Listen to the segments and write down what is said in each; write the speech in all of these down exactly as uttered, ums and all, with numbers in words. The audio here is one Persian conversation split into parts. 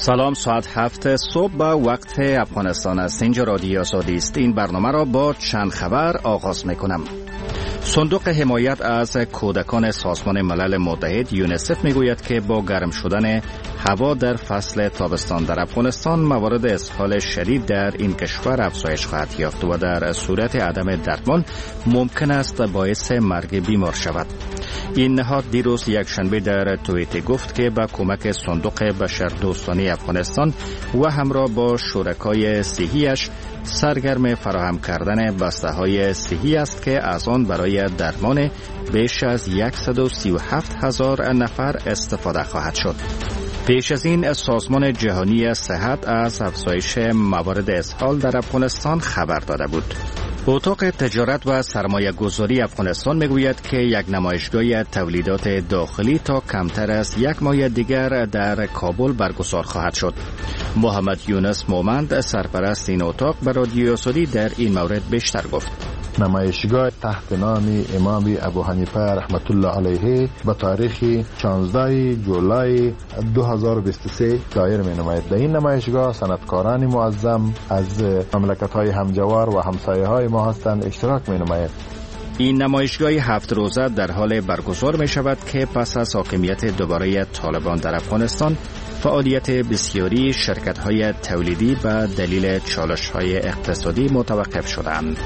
سلام، ساعت هفت صبح به وقت افغانستان است. اینجا رادیو آزادی است. این برنامه را با چند خبر آغاز میکنم. صندوق حمایت از کودکان سازمان ملل متحد یونیسف میگوید که با گرم شدن هوا در فصل تابستان در افغانستان موارد اسهال شدید در این کشور افزایش خواهد یافت و در صورت عدم درمان ممکن است باعث مرگ بیمار شود. این نهاد دیروز یک شنبه در توییت گفت که با کمک صندوق بشردوستانه افغانستان و همراه با شرکای صحی‌اش سرگرم فراهم کردن بسته‌های صحی است که از آن برای درمان بیش از صد و سی و هفت هزار نفر استفاده خواهد شد. پیش از این سازمان جهانی صحت از افزایش موارد اسهال در افغانستان خبر داده بود. اتاق تجارت و سرمایه گذاری افغانستان میگوید که یک نمایشگاه تولیدات داخلی تا کمتر از یک ماه دیگر در کابل برگزار خواهد شد. محمد یونس مومند سرپرست این اتاق به رادیو آزادی در این مورد بیشتر گفت. نمایشگاه تحت نام امام ابو حنیفه رحمت الله علیه به تاریخ شانزده جولای دو هزار و بیست و سه دایر می نماید. در این نمایشگاه صنعتکاران معظم از مملکت‌های همجوار و همسایه های ما هستند اشتراک می نماید. این نمایشگاه هفت روزه در حال برگزار می شود که پس از حاکمیت دوباره طالبان در افغانستان فعالیت بسیاری شرکت‌های تولیدی به دلیل چالش‌های اقتصادی متوقف شدند.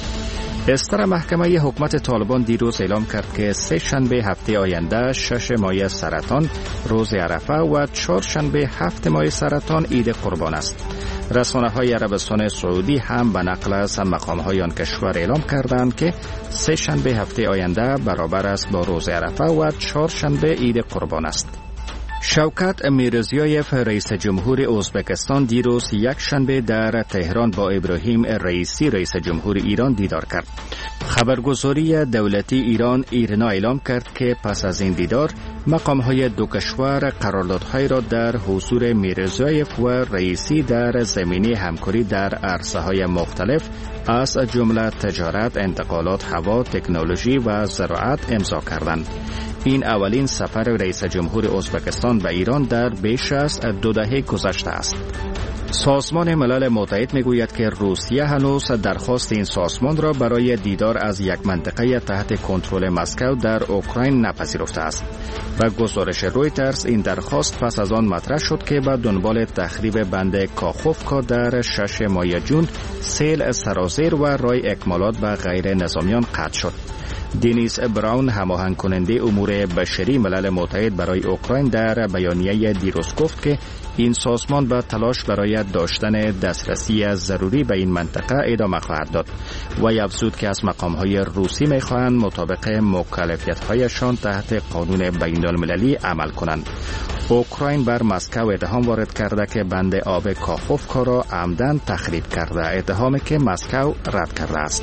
استر محکمه حکومت طالبان دیروز اعلام کرد که سه شنبه هفته آینده شش ماه سرطان روز عرفه و چهار شنبه هفت ماه سرطان عید قربان است. رسانه‌های عربستان سعودی هم به نقل از مقام‌های آن کشور اعلام کردند که سه شنبه هفته آینده برابر است با روز عرفه و چهار شنبه عید قربان است. شوکت میرزیایف رئیس جمهور ازبکستان دیروز یک شنبه در تهران با ابراهیم رئیسی رئیس جمهور ایران دیدار کرد. خبرگزاری دولتی ایران ایرنا اعلام کرد که پس از این دیدار مقام‌های دو کشور قراردادهای را در حضور میرزیایف و رئیسی در زمینه همکاری در عرصه‌های مختلف از جمله تجارت، انتقالات هوا، تکنولوژی و زراعت امضا کردند. این اولین سفر رئیس جمهور ازبکستان به ایران در بیش از دو دهه گذشته است. سازمان ملل متحد میگوید که روسیه هنوز درخواست این سازمان را برای دیدار از یک منطقه تحت کنترل مسکو در اوکراین نپذیرفته است. و گزارش رویترز این درخواست پس از آن مطرح شد که به دنبال تخریب بند کاخوفکا در شش ماه جون سیل سرازیر و رای اکمالات به غیر نظامیان قطع شد. دینیس براون هماهنگ کننده امور بشری ملل متحد برای اوکراین در بیانیه دیروز گفت که این سازمان به تلاش برای داشتن دسترسی ضروری به این منطقه ادامه خواهد داد و افزود که از مقام‌های روسی می‌خواهند مطابق مکلفیت‌هایشان تحت قانون بین‌المللی عمل کنند. اوکراین بر مسکو اتهام وارد کرده که بند آب کاخوفکا را عمدن تخریب کرده، اتهامی که مسکو رد کرده است.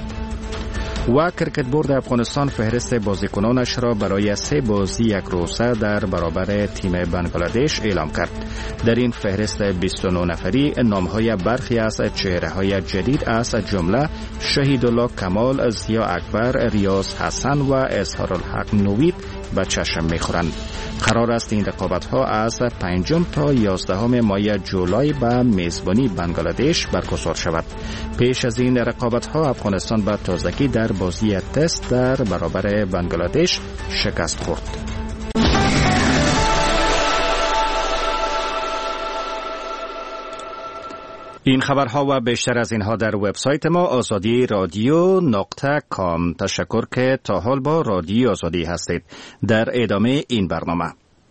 و کرکت بورد افغانستان فهرست بازیکنانش را برای سه بازی یک روزه در برابر تیم بنگلادش اعلام کرد. در این فهرست بیست و نه نفری نام‌های برخی از چهره‌های جدید از جمله شهیدالله کمال، ضیا اکبر، ریاض حسن و اظهارالحق نوید به چشم می‌خورند. قرار است این رقابت‌ها از پنجم تا یازدهم ماه جولای به میزبانی بنگلادش برگزار شود. پیش از این رقابت‌ها افغانستان به تازگی در بازی تست در برابر بنگلادش شکست خورد. این خبرها و بیشتر از اینها در وبسایت ما آزادی رادیو نقطه کام. تشکر که تا حال با رادیو آزادی هستید. در ادامه این برنامه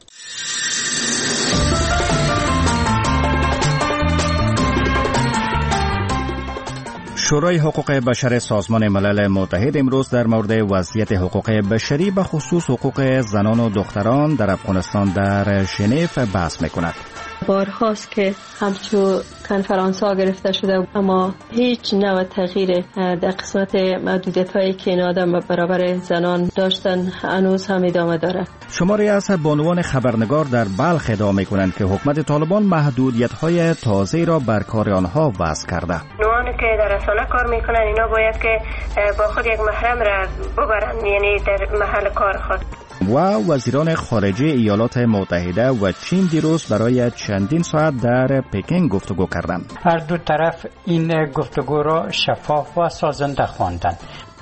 شورای حقوق بشر سازمان ملل متحد امروز در مورد وضعیت حقوق بشری به خصوص حقوق زنان و دختران در افغانستان در ژنو بحث می‌کند. بارهاست که همچون کنفرانس ها گرفته شده اما هیچ نوع تغییر در قسمت محدودیت هایی که این آدم برابر زنان داشتن هنوز هم ادامه داره. شماری از بانوان خبرنگار در بلخ ادعا می‌کنند که حکومت طالبان محدودیت های تازه را بر کار آنها وضع کرده. نوان کسانی که در رسانه کار میکنن اینا باید که با خود یک محرم را ببرن، یعنی در محل کار خود. و وزیران خارجه ایالات متحده و چین دیروز برای چندین ساعت در پکین گفتگو کردند. هر دو طرف این گفتگو را شفاف و سازنده خواندند.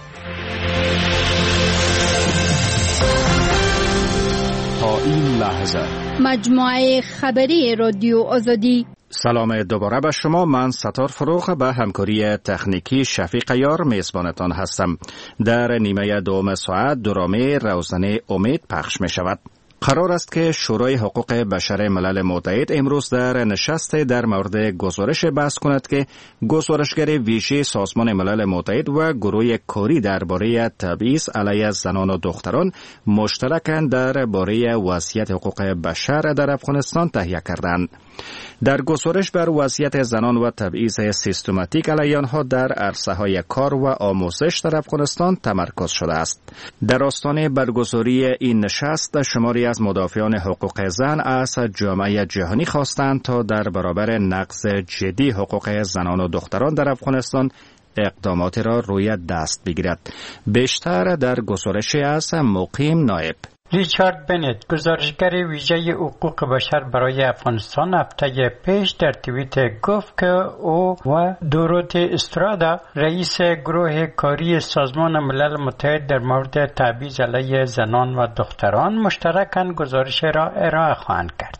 تا این لحظه مجموعه خبری رادیو آزادی. سلام دوباره به شما. من ستار فروغ به همکاری تکنیکی شفیق یار میزبانتان هستم. در نیمه دوم ساعت درامه روزنه امید پخش می شود. قرار است که شورای حقوق بشر ملل متحد امروز در نشست در مورد گزارش بحث کند که گزارشگر ویژه سازمان ملل متحد و گروه کاری درباره تبعیض علیه زنان و دختران مشترکاً درباره وضعیت حقوق بشر در افغانستان تهیه کردند. در گزارش بر وضعیت زنان و تبعیض سیستماتیک علیه آنها در عرصه‌های کار و آموزش در افغانستان تمرکز شده است. در آستانه برگزاری این نشست شماری از مدافعان حقوق زن از جامعه جهانی خواستند تا در برابر نقض جدی حقوق زنان و دختران در افغانستان اقدامات را روی دست بگیرد. بیشتر در گزارش از مقیم نایب. ریچارد بنت، گزارشگر ویژه حقوق بشر برای افغانستان، هفته پیش در توییت گفت که او و دوروتی استرادا، رئیس گروه کاری سازمان ملل متحد در مورد تبعیض علیه زنان و دختران مشترکاً گزارش را ارائه خواهند کرد.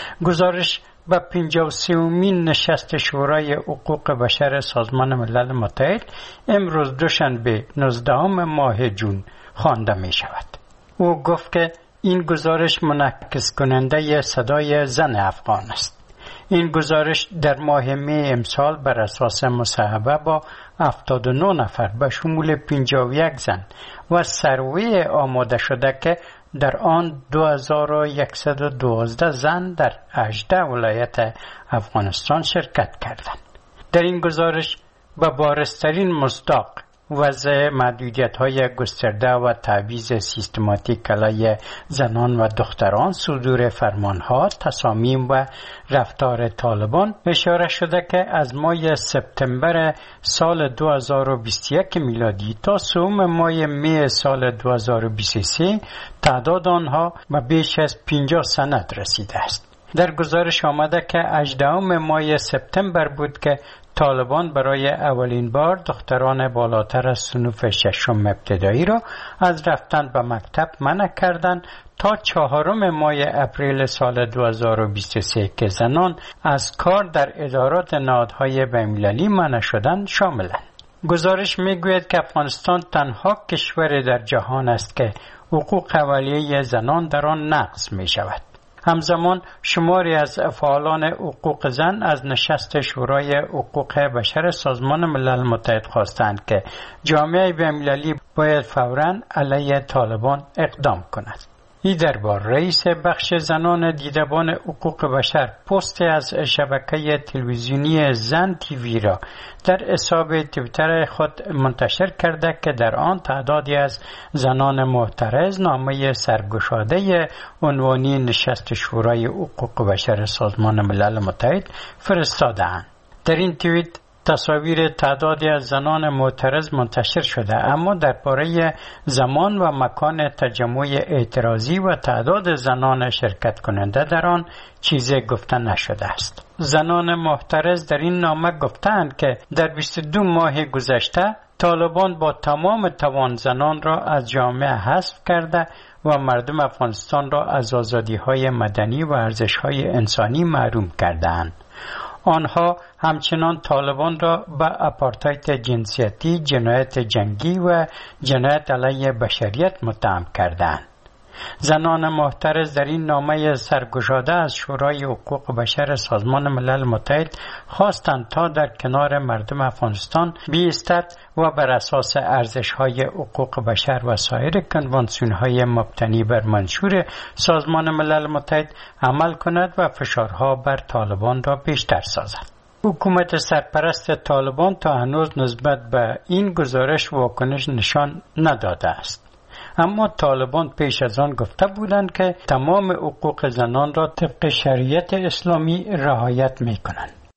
گزارش به پنجاه و سومین نشست شورای حقوق بشر سازمان ملل متحد امروز دوشنبه نوزدهم ماه جون خوانده می شود. او گفت که این گزارش منعکس کننده صدای زن افغان است. این گزارش در ماه می امسال بر اساس مصاحبه با هفتاد و نه نفر به شمول پنجاه و یک زن و سروی آماده شده که در آن دو هزار و صد و دوازده زن در هجده ولایت افغانستان شرکت کردند. در این گزارش به بارزترین مصداق وضع محدودیت‌های گسترده و تبعیض سیستماتیک علیه زنان و دختران، صدور فرمان‌ها، تصامیم و رفتار طالبان اشاره شده که از ماه سپتامبر سال دو هزار و بیست و یک میلادی تا سوم ماه می سال دو هزار و بیست و سه تعداد آنها به بیش از پنجاه سند رسیده است. در گزارش آمده که هجدهم ماه سپتامبر بود که طالبان برای اولین بار دختران بالاتر از صنف ششم ابتدایی را از رفتن به مکتب منع کردند تا چهارم ماه اپریل سال دو هزار و بیست و سه که زنان از کار در ادارات نهادهای بین‌المللی منع شدند شاملند. گزارش میگوید که افغانستان تنها کشور در جهان است که حقوق اولیه زنان در آن نقض می شود. همزمان شماری از فعالان حقوق زن از نشست شورای حقوق بشر سازمان ملل متحد خواستند که جامعه بین‌المللی باید فوراً علیه طالبان اقدام کند. این دربار رئیس بخش زنان دیدبان حقوق بشر پست از شبکه تلویزیونی زن تیوی را در حساب توییتر خود منتشر کرده که در آن تعدادی از زنان معترض نامه سرگشاده عنوانی نشست شورای حقوق بشر سازمان ملل متحد فرستاده‌اند. در این توییت تصاویر تعدادی از زنان معترض منتشر شده، اما درباره زمان و مکان تجمع اعتراضی و تعداد زنان شرکت کننده در آن چیزی گفته نشده است. زنان معترض در این نامه گفتند که در بیست و دو ماه گذشته طالبان با تمام توان زنان را از جامعه حذف کرده و مردم افغانستان را از آزادی‌های مدنی و ارزش‌های انسانی محروم کردند. آنها همچنان طالبان را به آپارتاید جنسیتی، جنایت جنگی و جنایت علیه بشریت متهم کردند. زنان محترض در این نامه سرگشاده از شورای حقوق بشر سازمان ملل متحد خواستند تا در کنار مردم افغانستان بایستد و بر اساس ارزش‌های حقوق بشر و سایر کنوانسیون‌های مبتنی بر منشور سازمان ملل متحد عمل کند و فشارها بر طالبان را بیشتر سازد. حکومت سرپرست طالبان تا هنوز نسبت به این گزارش واکنش نشان نداده است. اما طالبان پیش از آن گفته بودند که تمام حقوق زنان را طبق شریعت اسلامی رعایت می کنند.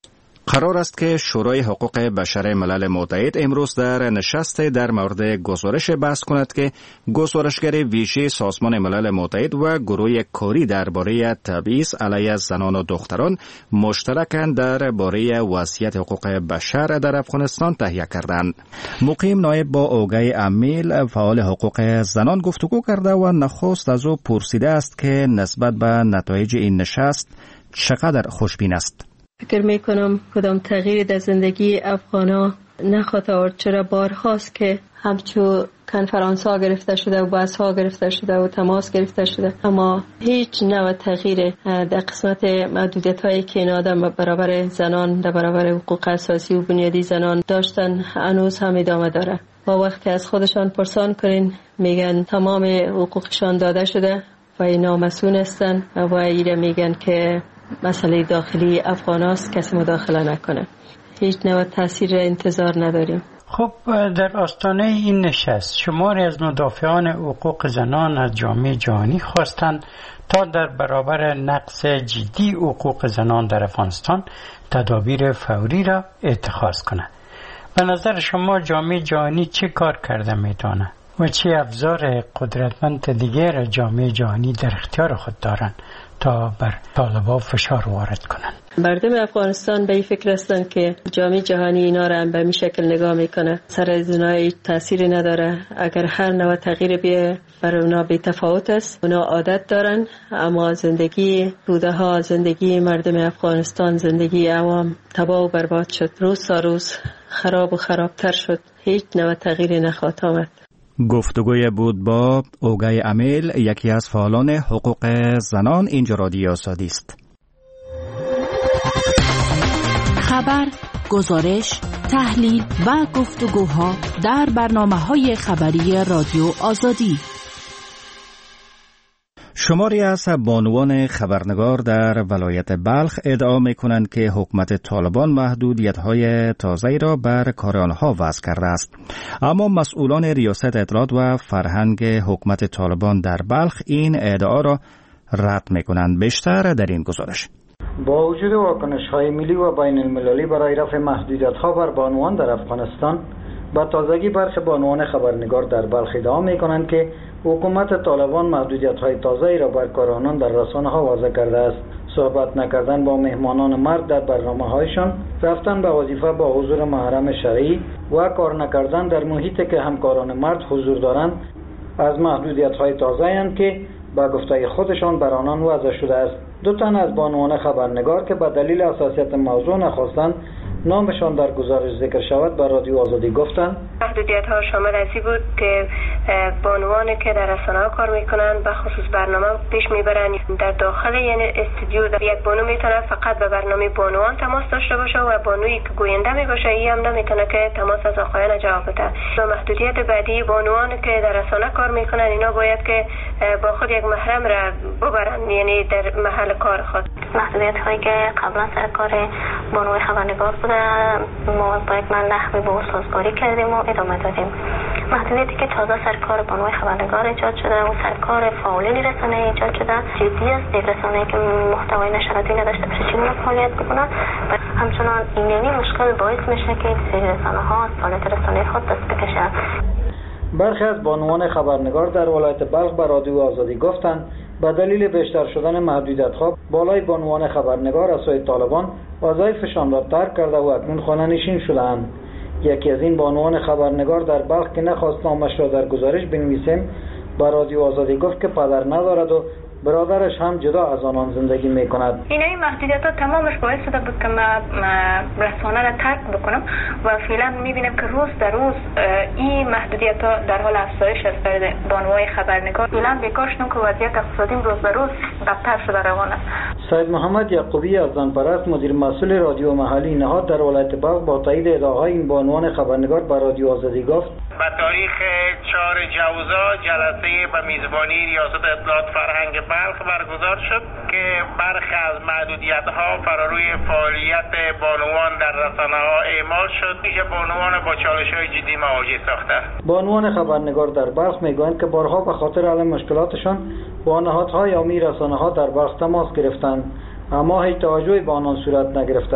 قرار است که شورای حقوق بشر ملل متحد امروز در نشست در مورد گزارش بحث کند که گزارشگر ویژه سازمان ملل متحد و گروه کاری درباره تبعیض علیه زنان و دختران مشترکاً درباره وضعیت حقوق بشر در افغانستان تهیه کردند. مقیم نایب با اوگای امیل فعال حقوق زنان گفتگو کرده و نخست از او پرسیده است که نسبت به نتایج این نشست چقدر خوشبین است. فکر میکنم کدام تغییری در زندگی افغانا نخواهد آورد، چرا بارهاست که همچو کنفرانس ها گرفته شده و بحث ها گرفته شده و تماس گرفته شده، اما هیچ نوع تغییر در قسمت محدودیت هایی که این آدم برابر زنان در برابر حقوق اساسی و بنیادی زنان داشتن هنوز هم ادامه داره. با وقتی از خودشان پرسان کنین میگن تمام حقوقشان داده شده و اینا مسئول هستن و ایره میگن که مسئله داخلی افغان است، کسی مداخله نکنه. هیچ نوع تاثیر انتظار نداریم. خب در آستانه این نشست شماری از مدافعان حقوق زنان از جامعه جهانی خواستند تا در برابر نقص جدی حقوق زنان در افغانستان تدابیر فوری را اتخاذ کنند. به نظر شما جامعه جهانی چه کار کرده میتونه و چه ابزار قدرتمند دیگر جامعه جهانی در اختیار خود دارند تا بر طالبان فشار وارد کنند؟ مردم افغانستان به این فکر هستند که جامعه جهانی اینا را به این شکل نگاه میکنه، سر از اینا تأثیری نداره. اگر هر نوع تغییر بیه برای اونا بی تفاوت است. اونا عادت دارن، اما زندگی روده ها، زندگی مردم افغانستان، زندگی عوام تباه و برباد شد، روز تا روز خراب و خرابتر شد. هیچ نوع تغییری نخواهد آمد. گفتگوی بود با اوگای امیل، یکی از فعالان حقوق زنان. اینجا رادیو آزادی است. خبر، گزارش، تحلیل و گفتگوها در برنامه‌های خبری رادیو آزادی. شماری از بانوان خبرنگار در ولایت بلخ ادعا می‌کنند که حکومت طالبان محدودیت‌های تازه‌ای را بر کار آنها وضع کرده است. اما مسئولان ریاست اطلاعات و فرهنگ حکومت طالبان در بلخ این ادعا را رد می‌کنند. بیشتر در این گزارش. با وجود واکنش‌های ملی و بین المللی برای رفع محدودیت‌ها بر بانوان در افغانستان، با تازگی برخی بانوان خبرنگار در بلخ ادعا می‌کنند که حکومت طالبان محدودیت‌های تازه‌ای را بر کار آنان در رسانه‌ها وضع کرده است. صحبت نکردن با مهمانان مرد در برنامه‌هایشان، رفتن به وظیفه با حضور محرم شرعی و کار نکردن در محیطی که همکاران مرد حضور دارند از محدودیت‌های تازه‌اند که با گفته خودشان بر آنان وضع شده است. دو تن از بانوان خبرنگار که به دلیل حساسیت موضوع نخواستند نامشان در گزارش ذکر شود به رادیو آزادی گفتند محدودیت ها شامل ازی بود که بانوانی که در رسانه ها کار میکنن به خصوص برنامه پیش میبرن در داخل یعنی استودیو در یک بانو میتونه فقط به برنامه بانوان تماس داشته باشه و بانویی که گوینده میباشه ای هم نمیتونه که تماس از آقایان جواب بده. و محدودیت بعدی بانوانی که در رسانه کار میکنن اینا باید که با خود یک محرم را ببرن یعنی در محل کار خود. محدودیت هایی که قبلا سر کار بانوی خبرنگار بوده ما با یک من نحوی با سازگاری کردیم و ادامه دادیم. محدودیتی که تازه سرکار بانوی خبرنگار ایجاد شده و سرکار فعالین رسانه ایجاد شده جدی است. یک رسانه که محتوای نشراتی نداشته باشه چگونه فعالیت بکنه و همچنان این یعنی مشکل باعث میشه که سری رسانه ها از فعالیت رسانه خود دست بکشن. برخی از بانوان خبرنگار در ولایت بلخ به رادیو آزادی گفتند به دلیل بیشتر شدن محدودیت‌ها بالای بانوان خبرنگار از سوی طالبان وظایفشان را ترک کرده و اکنون خانه‌نشین شده‌اند. یکی از این بانوان خبرنگار در بلخ که نخواست نامش را در گزارش بنویسیم به رادیو آزادی گفت که پدر ندارد و برادرش هم جدا از آنان زندگی میکند. این این محدودیت‌ها تمامش باعث شده بود که من رسانه را ترک بکنم و فعلا میبینم که روز در روز این محدودیت‌ها در حال افزایش است برای بانوهای خبرنگار. فعلا بیکار شدم که وضعیت اقتصادی روز به روز بدتر شده روان است. سید محمد یعقوبی از زنپرست مدیر مسئول رادیو محلی نهاد در ولایت بلخ با تایید ادعاهای این بانوان خبرنگار به رادیو آزادی گفت به تاریخ چهار جوزا جلسه به میزبانی ریاست اطلاعات فرهنگ بلخ برگزار شد که برخی از محدودیت‌ها فراروی فعالیت بانوان در رسانه‌ها اعمال شد. میشه بانوان با چالش‌های جدی مواجه ساخته. بانوان خبرنگار در بلخ میگویند که بارها به خاطر حل مشکلاتشان با نهادهای عمومی رسانه‌ها در بلخ تماس گرفتند اما هیچ توجهی به آنان صورت نگرفته است.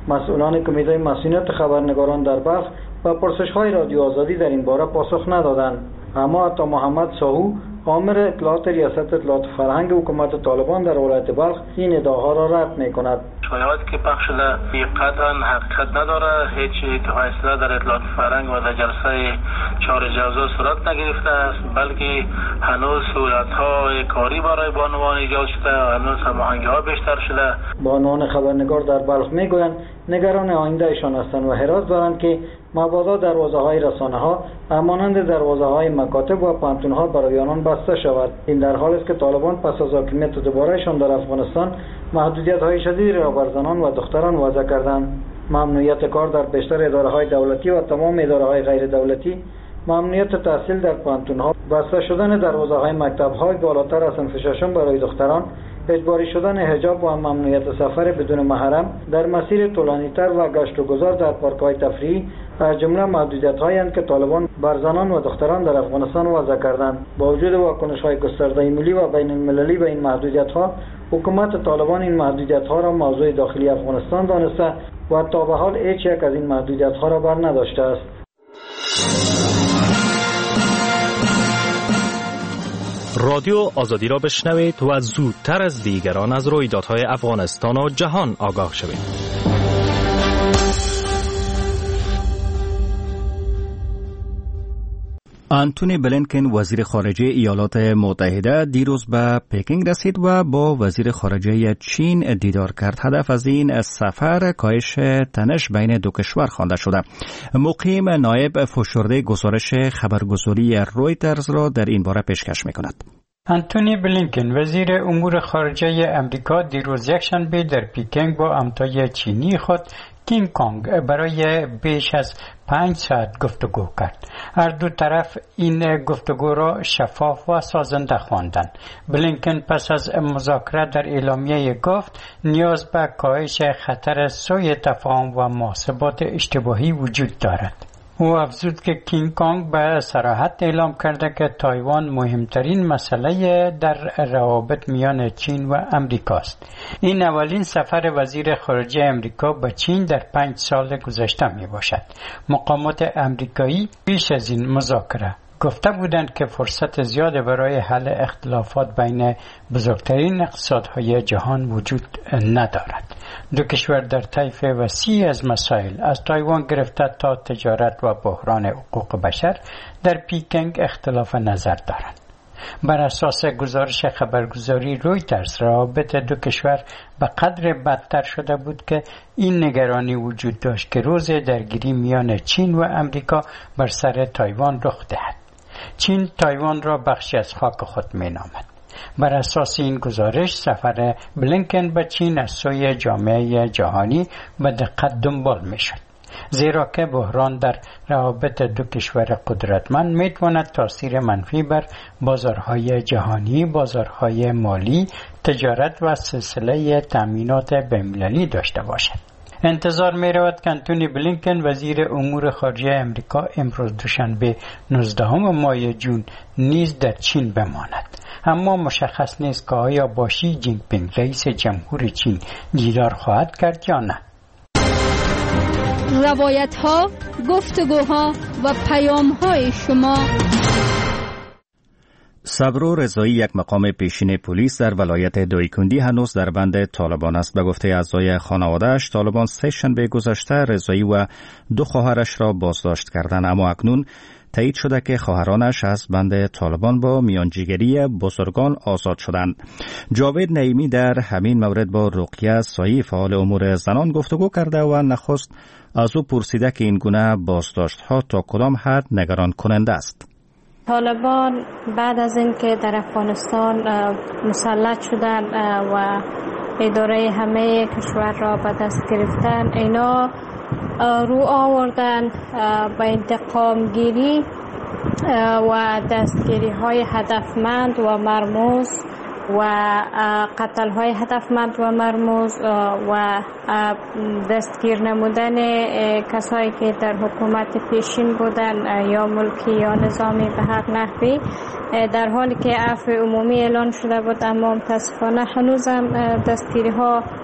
مسئولان کمیته مسئولیت خبرنگاران در بلخ و پرسش‌های رادیو آزادی در این باره پاسخ ندادند. اما عطا محمد ساهو، آمر اطلاعات ریاست اطلاعات فرهنگ حکومت طالبان در ولایت بلخ، این ادعاها را رد می‌کند. شایعاتی که پخش شده قطعاً حقیقت نداره. هیچ اصلاح در اطلاعات فرهنگ و در جلسه چهار جوزا صورت نگرفته است، بلکه هنوز سهولت‌های کاری برای بانوان ایجاد شده و هنوز هماهنگی‌ها بیشتر شده. بانوان خبرنگار در بلخ میگویند نگران آیندهشان هستند و حراس دارند که مبادا دروازه‌های رسانه‌ها مانند دروازه‌های مکاتب و پانتون‌ها برای آنان بسته شود. این در حالی است که طالبان پس از حاکمیت دوبارهشان در افغانستان محدودیت‌های شدیدی را بر زنان و دختران وضع کردند. ممنوعیت کار در بیشتر اداره‌های دولتی و تمام اداره‌های غیر دولتی، ممنوعیت تحصیل در پانتون‌ها، بسته شدن دروازه‌های مکتب‌های بالاتر از صنف ششم برای دختران، اجباری شدن حجاب و ممنوعیت سفر بدون محرم در مسیر طولانی‌تر و گشت و گذار در پارک‌های تفریحی از جمله محدودیت‌هایی که طالبان بر زنان و دختران در افغانستان وضع کردند. با وجود واکنش‌های گسترده ملی و بین‌المللی به این محدودیت‌ها، حکومت طالبان این محدودیت‌ها را موضوع داخلی افغانستان دانسته و تا به حال هیچ یک از این محدودیت‌ها را بر نداشته است. رادیو آزادی را بشنوید و زودتر از دیگران از رویدادهای افغانستان و جهان آگاه شوید. آنتونی بلینکن وزیر خارجه ایالات متحده دیروز به پکینگ رسید و با وزیر خارجه چین دیدار کرد. هدف از این سفر کاهش تنش بین دو کشور خوانده شده. مقیم نایب فشرده گزارش خبرگزاری رویترز را در این باره پیشکش می‌کند. آنتونی بلینکن وزیر امور خارجه امریکا دیروز یکشنبه در پکینگ با همتای چینی خود کینگ کانگ برای بیش از پنج ساعت گفتگو کرد. هر دو طرف این گفتگو را شفاف و سازنده خواندند. بلینکن پس از مذاکره در اعلامیه گفت نیاز به کاهش خطر سوء تفاهم و محاسبات اشتباهی وجود دارد. او افزود که کینگ کانگ به صراحت اعلام کرده که تایوان مهمترین مسئله در روابط میان چین و امریکا است. این اولین سفر وزیر خارجه امریکا به چین در پنج سال گذشته می باشد. مقامات امریکایی پیش از این مذاکره گفته بودند که فرصت زیاد برای حل اختلافات بین بزرگترین اقتصادهای جهان وجود ندارد. دو کشور در طیف وسیع از مسائل از تایوان گرفته تا تجارت و بحران حقوق بشر در پکینگ اختلاف نظر دارند. بر اساس گزارش خبرگزاری رویترز روابط دو کشور به قدر بدتر شده بود که این نگرانی وجود داشت که روز درگیری میان چین و امریکا بر سر تایوان رخ دهد. چین تایوان را بخشی از خاک خود مینامد. بر اساس این گزارش سفر بلینکن به چین از سوی جامعه جهانی به دقت دنبال می شد، زیرا که بحران در روابط دو کشور قدرتمند می تواند تاثیر منفی بر بازارهای جهانی، بازارهای مالی، تجارت و سلسله تأمینات بین‌المللی داشته باشد. انتظار می رود که آنتونی بلینکن وزیر امور خارجه امریکا امروز دوشنبه نوزدهم ماه جون نیز در چین بماند. اما مشخص نیست که آیا با شی جین پینگ رئیس جمهور چین دیدار خواهد کرد یا نه. روایت ها، گفتگوها و پیام های شما. صبرو رضایی یک مقام پیشین پلیس در ولایت دایکندی هنوز در بند طالبان است. به گفته اعضای خانواده‌اش طالبان سه شنبه گذشته رضایی و دو خواهرش را بازداشت کردند، اما اکنون تایید شده که خواهرانش از بند طالبان با میانجیگری بزرگان آزاد شدند. جاوید نعیمی در همین مورد با رقیه سایی فعال امور زنان گفتگو کرده و نخست از او پرسیده که این گونه بازداشت‌ها تا کدام حد نگران کننده است. طالبان بعد از اینکه در افغانستان مسلط شدن و اداره همه کشور را به دست گرفتن، اینا رو آوردن به انتقام گیری و دستگیری های هدفمند و مرموز و قتل های هدفمند و مرموز و دستگیر نمودن کسایی که در حکومت پیشین بودن یا ملکی یا نظامی به حق نحوی، در حالی که عفو عمومی اعلان شده بود، اما متاسفانه هنوزم دستگیری ها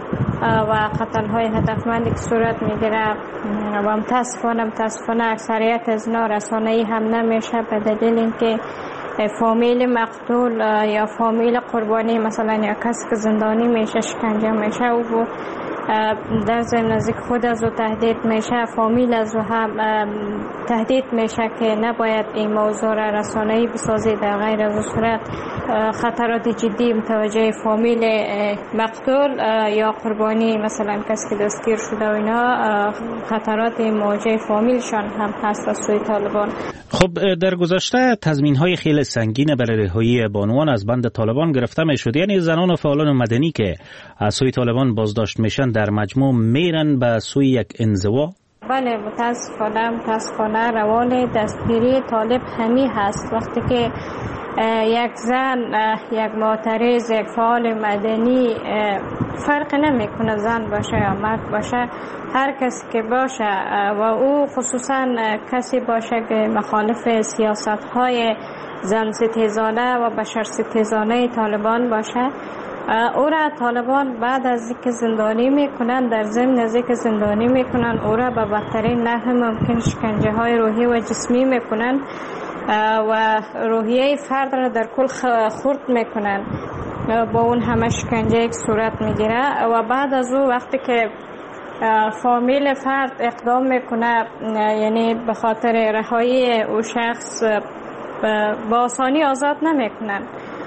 و قتل های هدفمندی که صورت میگیره و متاسفانه متاسفانه اکثریت از اینا رسانه‌ای هم نمیشه به دلیل اینکه فامیل مقتول یا فامیل قربانی مثلا یا کسی که زندانی میشه شکنجه میشه و در ضمن نزدیک خود از او تهدید میشه، فامیل از او هم تهدید میشه که نباید این موضوع را رسانه‌ای بسازید. در غیر از صورت خطرات جدی متوجه فامیل مقتول یا قربانی مثلا کسی که دستگیر شده و اینا خطرات مواجه فامیلشان هم هست از سوی طالبان. خب در گذشته تضمین‌های خیلی سنگین برای رهایی بانوان از بند طالبان گرفته میشد، یعنی زنان و فعالان مدنی که از سوی طالبان بازداشت میشن در مجموع میرن به سوی یک انزوا. بله متاسفانه متاسفانه روال دستگیری طالب همی هست. وقتی که یک زن، یک معترض، یک فعال مدنی، فرق نمیکنه زن باشه یا مرد باشه، هر کسی که باشه و او خصوصا کسی باشه که مخالف سیاست های زن ستیزانه و بشر ستیزانه طالبان باشه، او را طالبان بعد از اینکه زندانی میکنن، در ضمن از اینکه زندانی میکنن او را به بدترین نحو ممکن شکنجه های روحی و جسمی میکنن و روحیه فرد را در کل خرد میکنن، با اون همه شکنجه یک صورت میگیره و بعد از او وقتی که فامیل فرد اقدام میکنه، یعنی به خاطر رهایی او شخص با آسانی آزاد نمیکنن،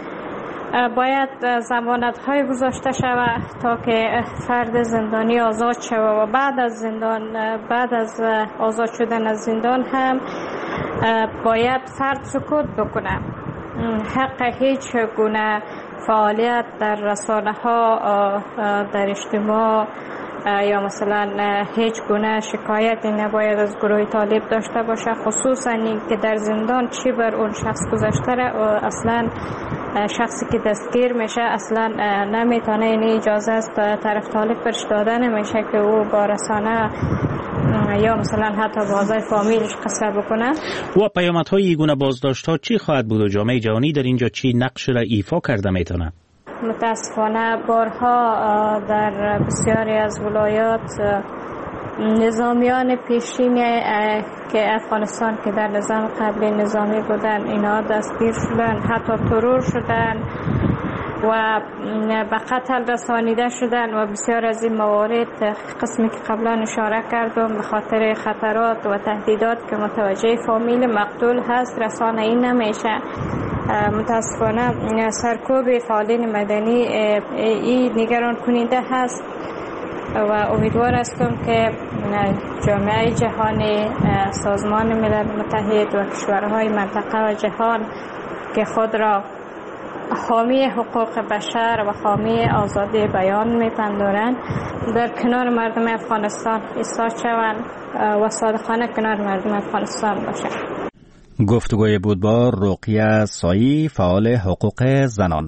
باید ضمانت های گذاشته شود تا که فرد زندانی آزاد شود و بعد از زندان بعد از آزاد شدن از زندان هم باید فرد سکوت بکنه. حق هیچ گونه فعالیت در رسانه ها، در اجتماع یا مثلا هیچ گونه شکایتی نباید از گروه طالب داشته باشه، خصوصا این که در زندان چی بر اون شخص گذاشته اصلا شخصی که دستگیر میشه اصلا نمیتونه، این اجازه از طرف طالب برش داده نمیشه که او با رسانه یا مثلا حتی بازای فامیلش قصه بکنه. و پیامدهای این گونه بازداشت‌ها چی خواهد بود و جامعه جهانی در اینجا چی نقش را ایفا کرده میتونه؟ متاسفانه بارها در بسیاری از ولایات نظامیان پیشین که افغانستان که در نظام قبلی نظامی بودن اینا دستگیر شدن، حتی ترور شدن و به قتل رسانیده شدن و بسیار از این موارد قسمی که قبلا اشاره کردم به خاطر خطرات و تهدیدات که متوجه فامیل مقتول هست رسانه‌ای نمیشه. متاسفانه سرکوب فعالین مدنی این نگران کننده هست و امیدوار هستم که جامعه جهانی، سازمان ملل متحد و کشورهای منطقه و جهان که خود را حامی حقوق بشر و حامی آزادی بیان میپندارند در کنار مردم افغانستان ایستاد شوند و صادقانه کنار مردم افغانستان باشند. گفتگوی بود با رقیه سایی، فعال حقوق زنان.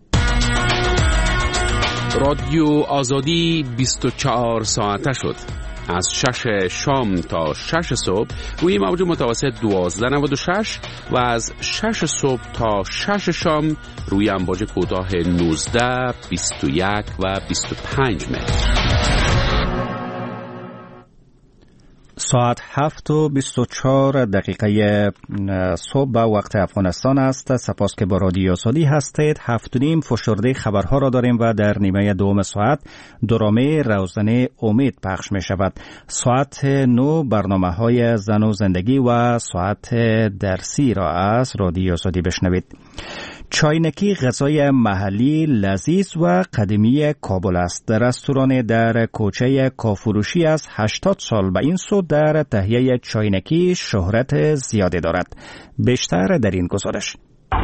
رادیو آزادی بیست و چهار ساعته شد. از شش شام تا شش صبح روی موج متوسط دوازده نود و شش و از شش صبح تا شش شام روی امواج کوتاه نوزده، بیست و یک و بیست و پنج متر. ساعت هفت و بیست و چهار دقیقه صبح به وقت افغانستان است. سپاس که با رادیو آزادی هستید. هفت و نیم فشرده خبرها را داریم و در نیمه دوم ساعت درامه روزنه امید پخش می شود. ساعت نو برنامه های زن و زندگی و ساعت درسی را از رادیو آزادی بشنوید. چاینکی غذای محلی لذیذ و قدیمی کابل است. در رستوران در کوچه کافروشی از هشتاد سال به این سو در تهیه چاینکی شهرت زیادی دارد. بیشتر در این گزارش.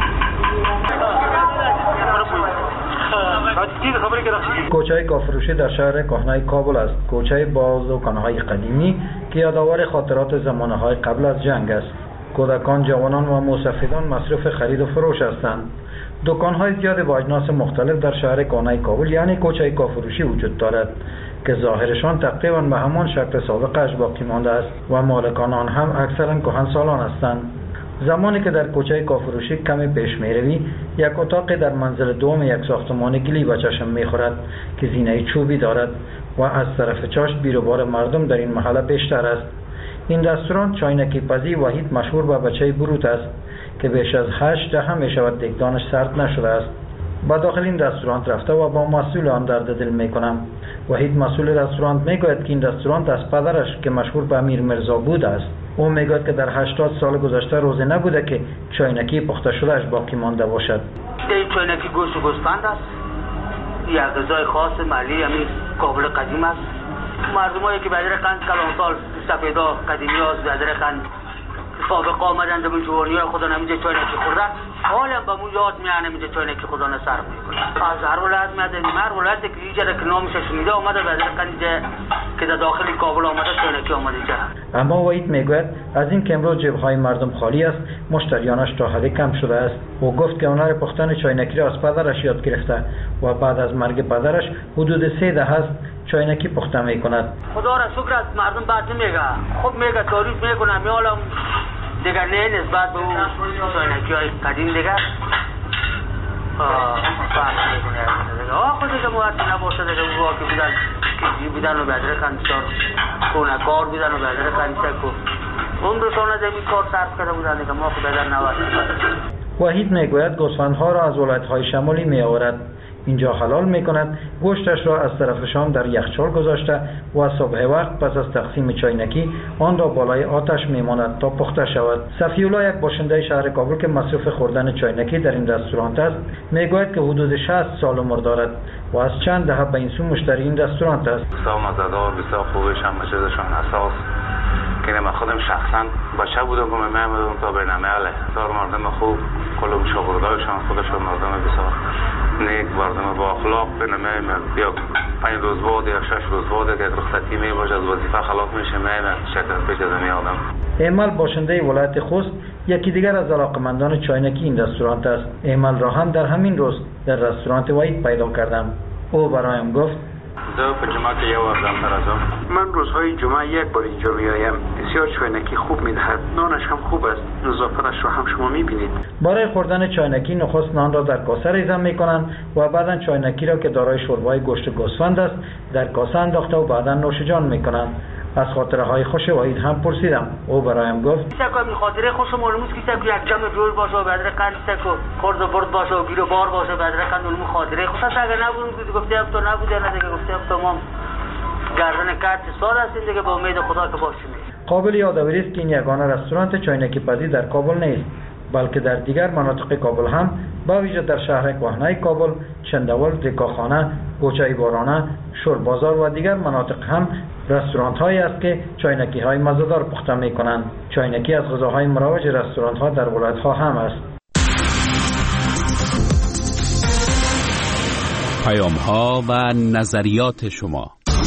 کوچه کافروشی در شهر کهنه کابل است. کوچه با دکان‌های قدیمی که یادآور خاطرات زمانه‌های قبل از جنگ است. کودکان، جوانان و موسفیدان مصروف خرید و فروش هستند. دکان‌های زیاد با اجناس مختلف در شهر کهنه کابل یعنی کوچه کافروشی وجود دارد که ظاهرشان تقریباً به همان شکل سابقش باقی مانده است و مالکان آن هم اکثراً کهنسالان هستند. زمانی که در کوچه کافروشی کمی پیش میروی، یک اتاق در منزل دوم یک ساختمان گلی به چشم میخورد که زینه چوبی دارد و از طرف چاشت بیروبار مردم در این محله بیشتر است. این رستوران چاینکی پزی وحید مشهور به بچه بروت است که بیش از هشت دهه می شود دیگدانش سرد نشده است. با داخل این رستوران رفته و با مسئول آن درد دل می کنم. وحید مسئول رستوران می گوید که این رستوران از پدرش که مشهور به امیر مرزا بود است. او می گوید که در هشتاد سال گذشته روزی نبوده که چاینکی پخته شدهش باقی مانده باشد. این چاینکی گوشت و گوسفند است. یک غذای خاص محلی همین کابل قدیم است. مردمایی که بدر قند کلان سال سفیدا قدیمی ها بدر قند سابقه آمدن در جوانی های خدا نمیده چاینکی خوردن، حالا با مو یاد میانه میده چاینکی خدا نصر میکنه. از هر ولایت میاده، هر ولایت که اینجا که نامش شنیده آمده بدر قند که در داخل کابل آمده چاینکی آمده اینجا. اما وحید میگوید از این که امروز جیب‌های مردم خالی است، مشتریانش تا حدی کم شده است. او گفت که هنر پختن چاینکی را از پدرش یاد گرفته و بعد از مرگ پدرش حدود سه دهه است چاینکی پخته میکند. خدا را شکر است مردم بعد میگه، خب میگه تعریف میکنه، میالم دیگر نه نسبت به اون چاینکی های قدیم دیگر فرق میکنه دیگر. آه خود دیگه موردی نباشه دیگه او واقعی بودن که بودن و بدره کندشار کنه کار بودن و بدره کندشار کن اون دوستان از این کار صرف کرده بودن دیگه ما خود بدر نوارد. وحید میگوید گوسفندها را از ولایت‌های شمالی میآورد، اینجا حلال میکند، گوشتش را از طرف شام در یخچال گذاشته و صبح وقت پس از تقسیم چاینکی آن را بالای آتش میماند تا پخته شود. صفی‌الله یک باشنده شهر کابل که مصروف خوردن چاینکی در این رستوران است میگوید که حدود شصت سال عمر دارد و از چند دهه به این سو مشتری این رستوران است. بسیار مزه‌دار، بسیار خوبش هم چیزشان اساس که من خودم شخصا بچه بودم که من می‌آمدم تا برنامه علی بسیار مردم خوب، کلم شاگردایشان خودشان مردم بسیار نیک، مردم با اخلاق. برنامه یا پنج روز بعد یا شش روز بعد که رخصتی میباشه از وظیفه خلاص میشه میام شکر پیش از میادم. ایمل باشنده ولایت خوست یکی دیگر از علاقمندان چاینکی این رستوران است. ایمل را هم در همین روز در رستوران وحید پیدا کردم. او برایم گفت زه په جمعه کې یو ورځم راځم. من روزهای جمعه یک بار اینجا میایم. بسیار چاینکی خوب میدهد، نانش هم خوب است، نظافتش را هم شما میبینید. برای خوردن چاینکی نخست نان را در کاسه ریزم میکنند و بعدا چاینکی را که دارای شوربای گوشت گوسفند است در کاسه انداخته و بعدا نوش جان میکنند. از خاطره های خوش وحید هم پرسیدم. او برایم گفت کیسه که خاطره خوش معلومه کیسه که یک جمع جور باشه و بدر قند که خرد و برد باشه و گیر و بار باشه بدر قند اون خاطره خوش است. اگر نبود گفتم تو نبوده نه دیگه گفتم تمام گردن کارت سال است دیگه با امید خدا که باشیم. قابل یادآوری است که این یگانه رستوران چاینکی پزی در کابل نیست، بلکه در دیگر مناطق کابل هم با ویژه در شهر کهنه کابل، چندول، دکاخانه، کوچه بارانه، شور بازار و دیگر مناطق هم رستوران هایی است که چاینکی های مزه‌دار پخته می کنند. چاینکی از غذاهای مروج رستوران ها در ولایت ها هم است. پیام ها و نظریات شما.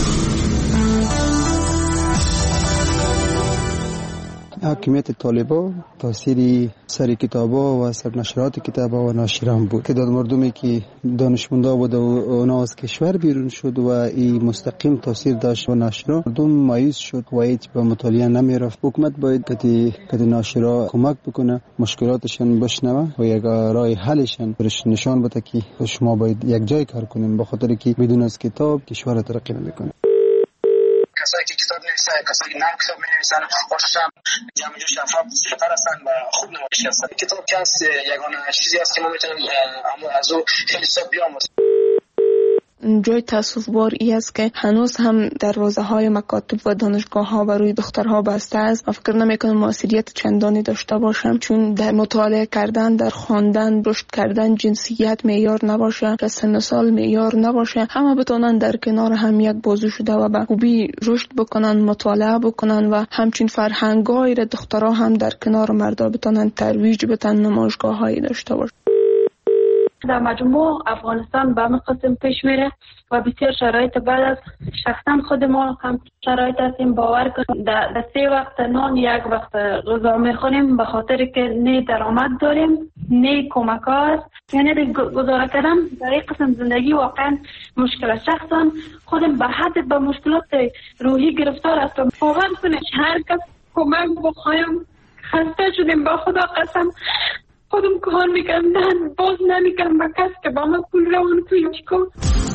حاکمیت طالبا تاثیر سر کتابا و سرنشرات کتابا و ناشران بود که داد مردمی که دانشمندا بود و اونا از کشور بیرون شد و این مستقیم تاثیر داشت و ناشرا مردم مایوس شد و هیچ به مطالعه نمی رفت. حکومت باید کتی کتی ناشرا کمک بکنه، مشکلاتشان بشنوه و یک راه حلشان برش نشان بده که شما باید یک جای کار کنین، به خاطر که بدون از کتاب کشور ترقی نمیکنه. کسایی که کتاب نویسن، کسایی که نام کتاب نویسن، خوشش هم جمع جو شفاف سپر هستن و خوب نمایش هستن. کتاب که هست یگانه چیزی هست که ما میتونیم از او خیلی حساب بیاموزیم. جای تأسف بار ای است که هنوز هم دروازه های مکاتب و دانشگاه ها بروی دخترها بسته است و فکر نمی کنم موثریت چندانی داشته باشم، چون در مطالعه کردن، در خواندن، رشد کردن جنسیت معیار نباشه، سن و سال معیار نباشه، همه بتونن در کنار هم یک بازو شده و به خوبی رشد بکنن، مطالعه بکنن و همچین فرهنگایی را دخترها هم در کنار مردا بتونن ترویج بدن، نمایشگاه هایی داشته باشه. در مجموع افغانستان به همین قسم پیش میره و بسیار شرایط بعد از شخصا خود ما هم شرایط هستیم. باور کنیم در سه وقت نان یک وقت غذا میخوریم به خاطر که نه درآمد داریم نه کمک ها است. یعنی گزاره کردن در این قسم زندگی واقعا مشکل. شخصا خودم به حد به مشکلات روحی گرفتار هستم. باور کنید هر کس کمک بخوایم خسته شدیم. با خدا قسم خودم کار میکنم نه باز نمیکنم با کس که با من پول روان کنی کن.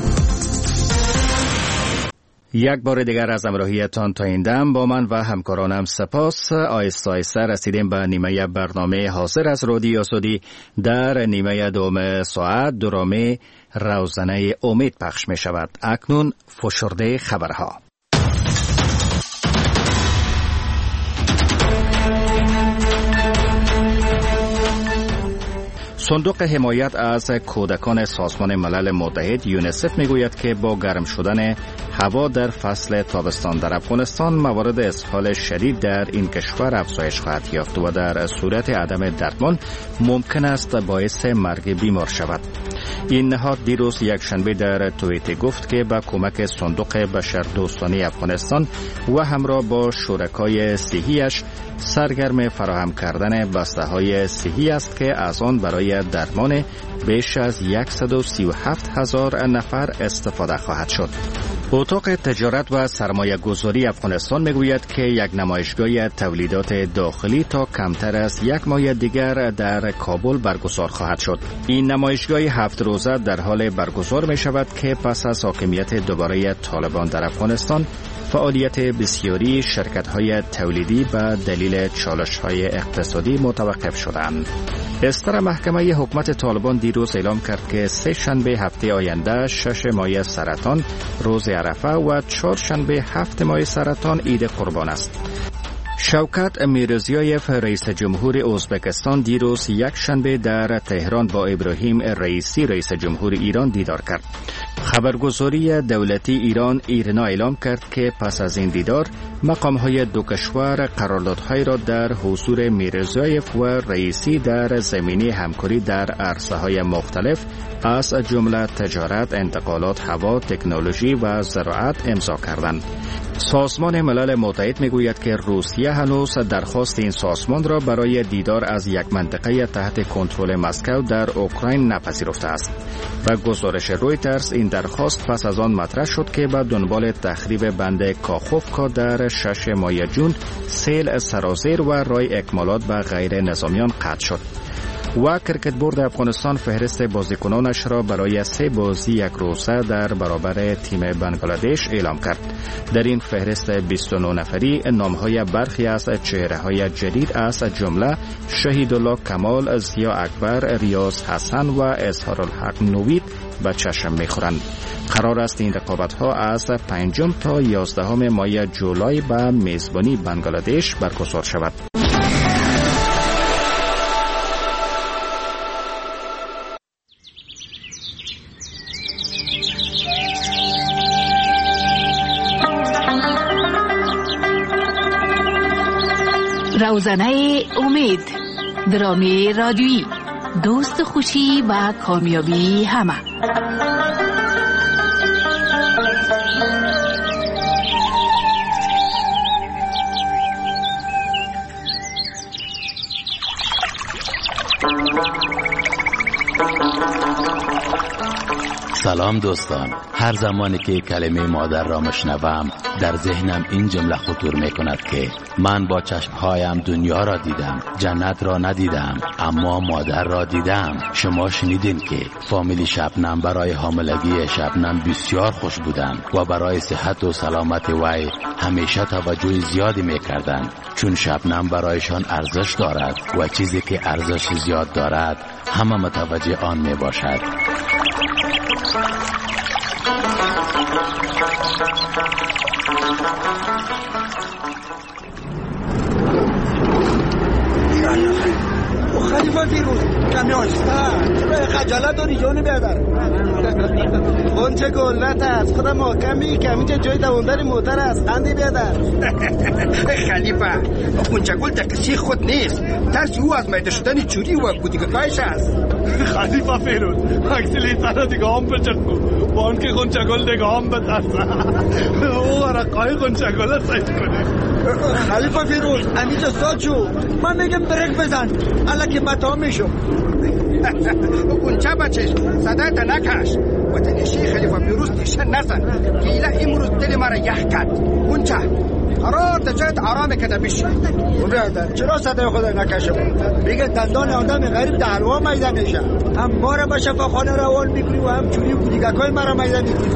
یک بار دیگر از همراهیتان تا این دم با من و همکارانم سپاس. آیسته آیسته رسیدیم به نیمه برنامه حاضر از رادیو آزادی. در نیمه دوم ساعت درامه روزنه امید پخش می شود. اکنون فشرده خبرها. صندوق حمایت از کودکان سازمان ملل متحد یونیسف میگوید که با گرم شدن هوا در فصل تابستان در افغانستان موارد اسهال شدید در این کشور افزایش خواهد یافت و در صورت عدم درمان ممکن است باعث مرگ بیمار شود. این نهاد دیروز یک شنبه در توییت گفت که با کمک صندوق بشردوستانه افغانستان و همراه با شرکای صحیش سرگرم فراهم کردن بسته های صحی است که از آن برای درمان بیش از صد و سی و هفت هزار نفر استفاده خواهد شد. اتاق تجارت و سرمایه گذاری افغانستان میگوید که یک نمایشگاه تولیدات داخلی تا کمتر از یک ماه دیگر در کابل برگزار خواهد شد. این نمایشگاه هفت روزه در حال برگزار می شود که پس از حاکمیت دوباره طالبان در افغانستان فعالیت بسیاری شرکت‌های تولیدی به دلیل چالش‌های اقتصادی متوقف شدند. استر محکمه حکومت طالبان دیروز اعلام کرد که سه شنبه هفته آینده شش ماه سرطان روز عرفه و چهار شنبه هفت ماه سرطان عید قربان است. شوکت میرزیایف رئیس جمهور ازبکستان دیروز یک شنبه در تهران با ابراهیم رئیسی رئیس جمهور ایران دیدار کرد. خبرگزاری دولتی ایران ایرنا اعلام کرد که پس از این دیدار مقام‌های دو کشور قراردادهای را در حضور میرزیایف و رئیسی در زمینه همکاری در عرصه‌های مختلف از جمله تجارت، انتقالات هوا، تکنولوژی و زراعت امضا کردند. سازمان ملل متحد میگوید که روسیه هنوز درخواست این سازمان را برای دیدار از یک منطقه تحت کنترل مسکو در اوکراین نپذیرفته است و گزارش رویترز این درخواست پس از آن مطرح شد که به دنبال تخریب بند کاخوفکا در شش ماه جون سیل سرازیر و رای اکمالات به غیر نظامیان قطع شد. و کرکت بورد افغانستان فهرست بازیکنانش را برای سه بازی یک روزه در برابر تیم بنگلادش اعلام کرد. در این فهرست بیست و نه نفری نامهای برخی از چهره‌های جدید از جمله شهیدالله کمال، ضیا اکبر، ریاض حسن و اظهارالحق نوید به چشم می‌خورند. قرار است این رقابت‌ها از پنجم تا یازدهم ماه جولای به میزبانی بنگلادش برگزار شود. روزنه امید، درامه رادیویی، دوست خوشی و کامیابی همه. سلام دوستان، هر زمانی که کلمه مادر را مشنوم در ذهنم این جمله خطور می کند که من با چشمهایم دنیا را دیدم، جنت را ندیدم اما مادر را دیدم. شما شنیدین که فامیل شبنم برای حاملگی شبنم بسیار خوش بودند و برای صحت و سلامت وی همیشه توجه زیادی می کردند، چون شبنم برایشان ارزش دارد و چیزی که ارزش زیاد دارد همه متوجه آن می باشد. خلیفه فیروز کمی آهسته، خجالت داری جونی بیادر. اونچه گلت است خودم محکمی کمی که جای دوندر موتر است اندی بیادر. خلیفه اونچه گل تکسی خود نیست، ترسی او از میده شدن چوری و بودیگتایش است. خلیفه فیروز اکسلی تر دیگه هم بچکو بان که خونچه گل دیگه هم بترسه او ورقای خونچه گل سایت کنه. خلیفه فیروز امیجا ساد شو، من میگم برک بزن الا که بتا میشو. اونچه بچش صدایت نکش، وطن شیخ خلیفه پیروز تیشه نزن گیله امروز دل مرا یخ کرد. اونچه قرار تا جایت آرام کده بشی. برادر چرا صدای خود نکشم؟ میگه دندان آدم غریب در حلوا میده میشه. هم ما را به شفاخانه روان میکنی و هم چوری بودیگکای مرا میده میکنی.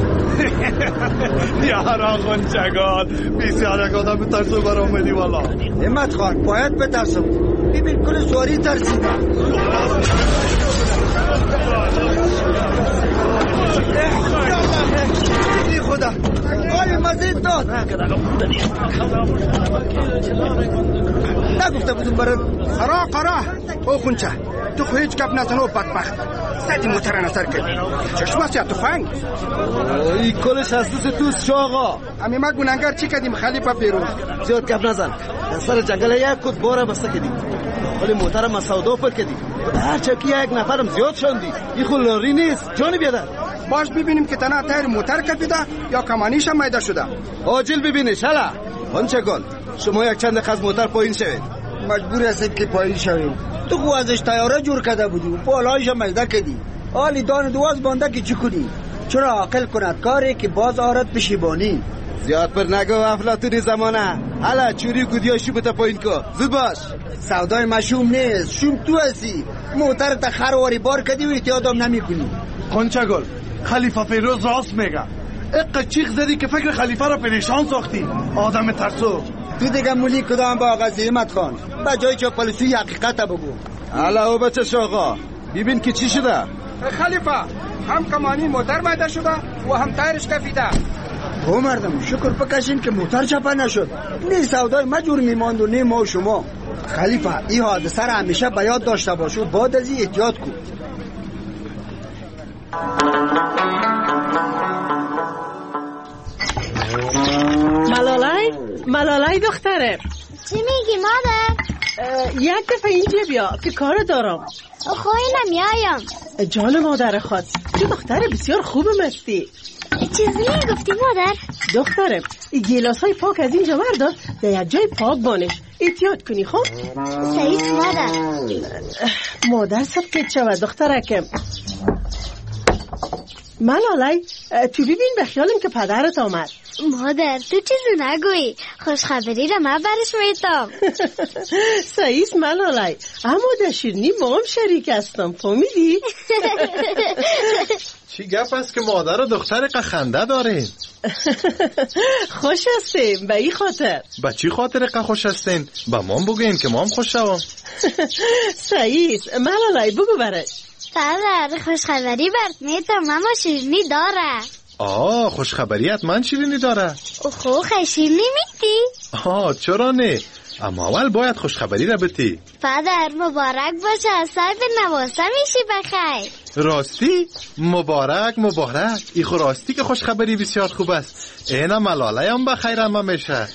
یارا غنچگال بسیار یک آدم ترسو برآمدی والا. همت خان باید بترسم. ببین کل سواری ترسیده. ای خدا آی مزید داد. نگفته بودم برات. قرا قرا او خونچه تو خو هیچ گپ نزنو بدبخت. سدی موتر نظر کردی چشمه یا تفنگ. ای کلش از دوست توست شو آقا. امی ما گناهگار چی کردیم خلیفه پیروز؟ زیاد گپ نزن. در سر جنگل یک کد باره بسته کردی. ولی موتر ما سودا پر کردی. هر چکی یک نفرم زیاد شوندی. این خو لاری نیست جانی بیادر. باش ببینیم که تنها تایر موتر کپیده یا کمانیش هم میده شده. آجیل ببینیش هلا. آنچه گل شما یک چند دقیقه از موتر پایین شوید. مجبور هستید که پایین شوید. تو خو ازش تیاره جور کرده بودی و بالایش هم میده کردی. حالی دان دواز بانده که چی کنی؟ چرا عاقل کند کاری که باز آرد پشیبانی. زیاد پر نگو افلاطونی زمانه. حالا چوری گودیا شوبتا پایین کو. زود باش. سودای مشوم نیست. شوم تو هستی. موتر تا خرواری بار کردی و احتیاطم نمیکنی. غنچگل خلیفه فیروز راست میگه. اقا چیخ زدی که فکر خلیفه را پریشان ساختی. آدم ترسو. تو دیگه مولی کدام با آقا زیمت خان. با جای چاپلوسی حقیقت بگو. حالا او بچه شاقا ببین که چی شده. خلیفه هم کمانی موتر میده شده و هم تایرش کفیده. او مردم شکر بکشیم که موتر چپا نشد. نه سودای مجور میماند و نه ما و شما. خلیفه این حادثه را همیشه به یاد داشته باش و بعد از این احتیاط کن. ملالای ملالای دختره چی میگی مادر؟ یک دفعه اینجا بیا که کار دارم. خواهی نمیایم. جان مادر خود تو دختر بسیار خوب مستی. چیزی میگفتی مادر؟ دخترم گیلاس های پاک از اینجا بردار در یک جای پاک بانش احتیاط کنی. خب سعید مادر مادر سبکت شود دخترکم. ملالای تو ببین به خیالم که پدرت آمد. مادر تو چیزی نگویی. خوشخبری را من برش میتام. سعیس ملالای اما در شیرنی ما هم شریک هستم. فهمیدی؟ چی گپ است که مادر و دختر قخنده دارین؟ خوش هستیم به این خاطر. به چی خاطر قه خوش هستین؟ به ما هم بگوین که ما هم خوش شوم. سعیس ملالای بگو برش. پدر خوشخبری برد میتام اما شیرنی داره. آه خوشخبری حتما شیرینی داره. اوخو خیلی شیرنی میتی؟ آه چرا نه؟ اما اول باید خوشخبری را بتی. پدر مبارک باشه از صاحب نواسه میشی بخیر. راستی؟ مبارک مبارک. ای خو راستی که خوشخبری بسیار خوب است. اینا ملاله هم بخیر اما میشه.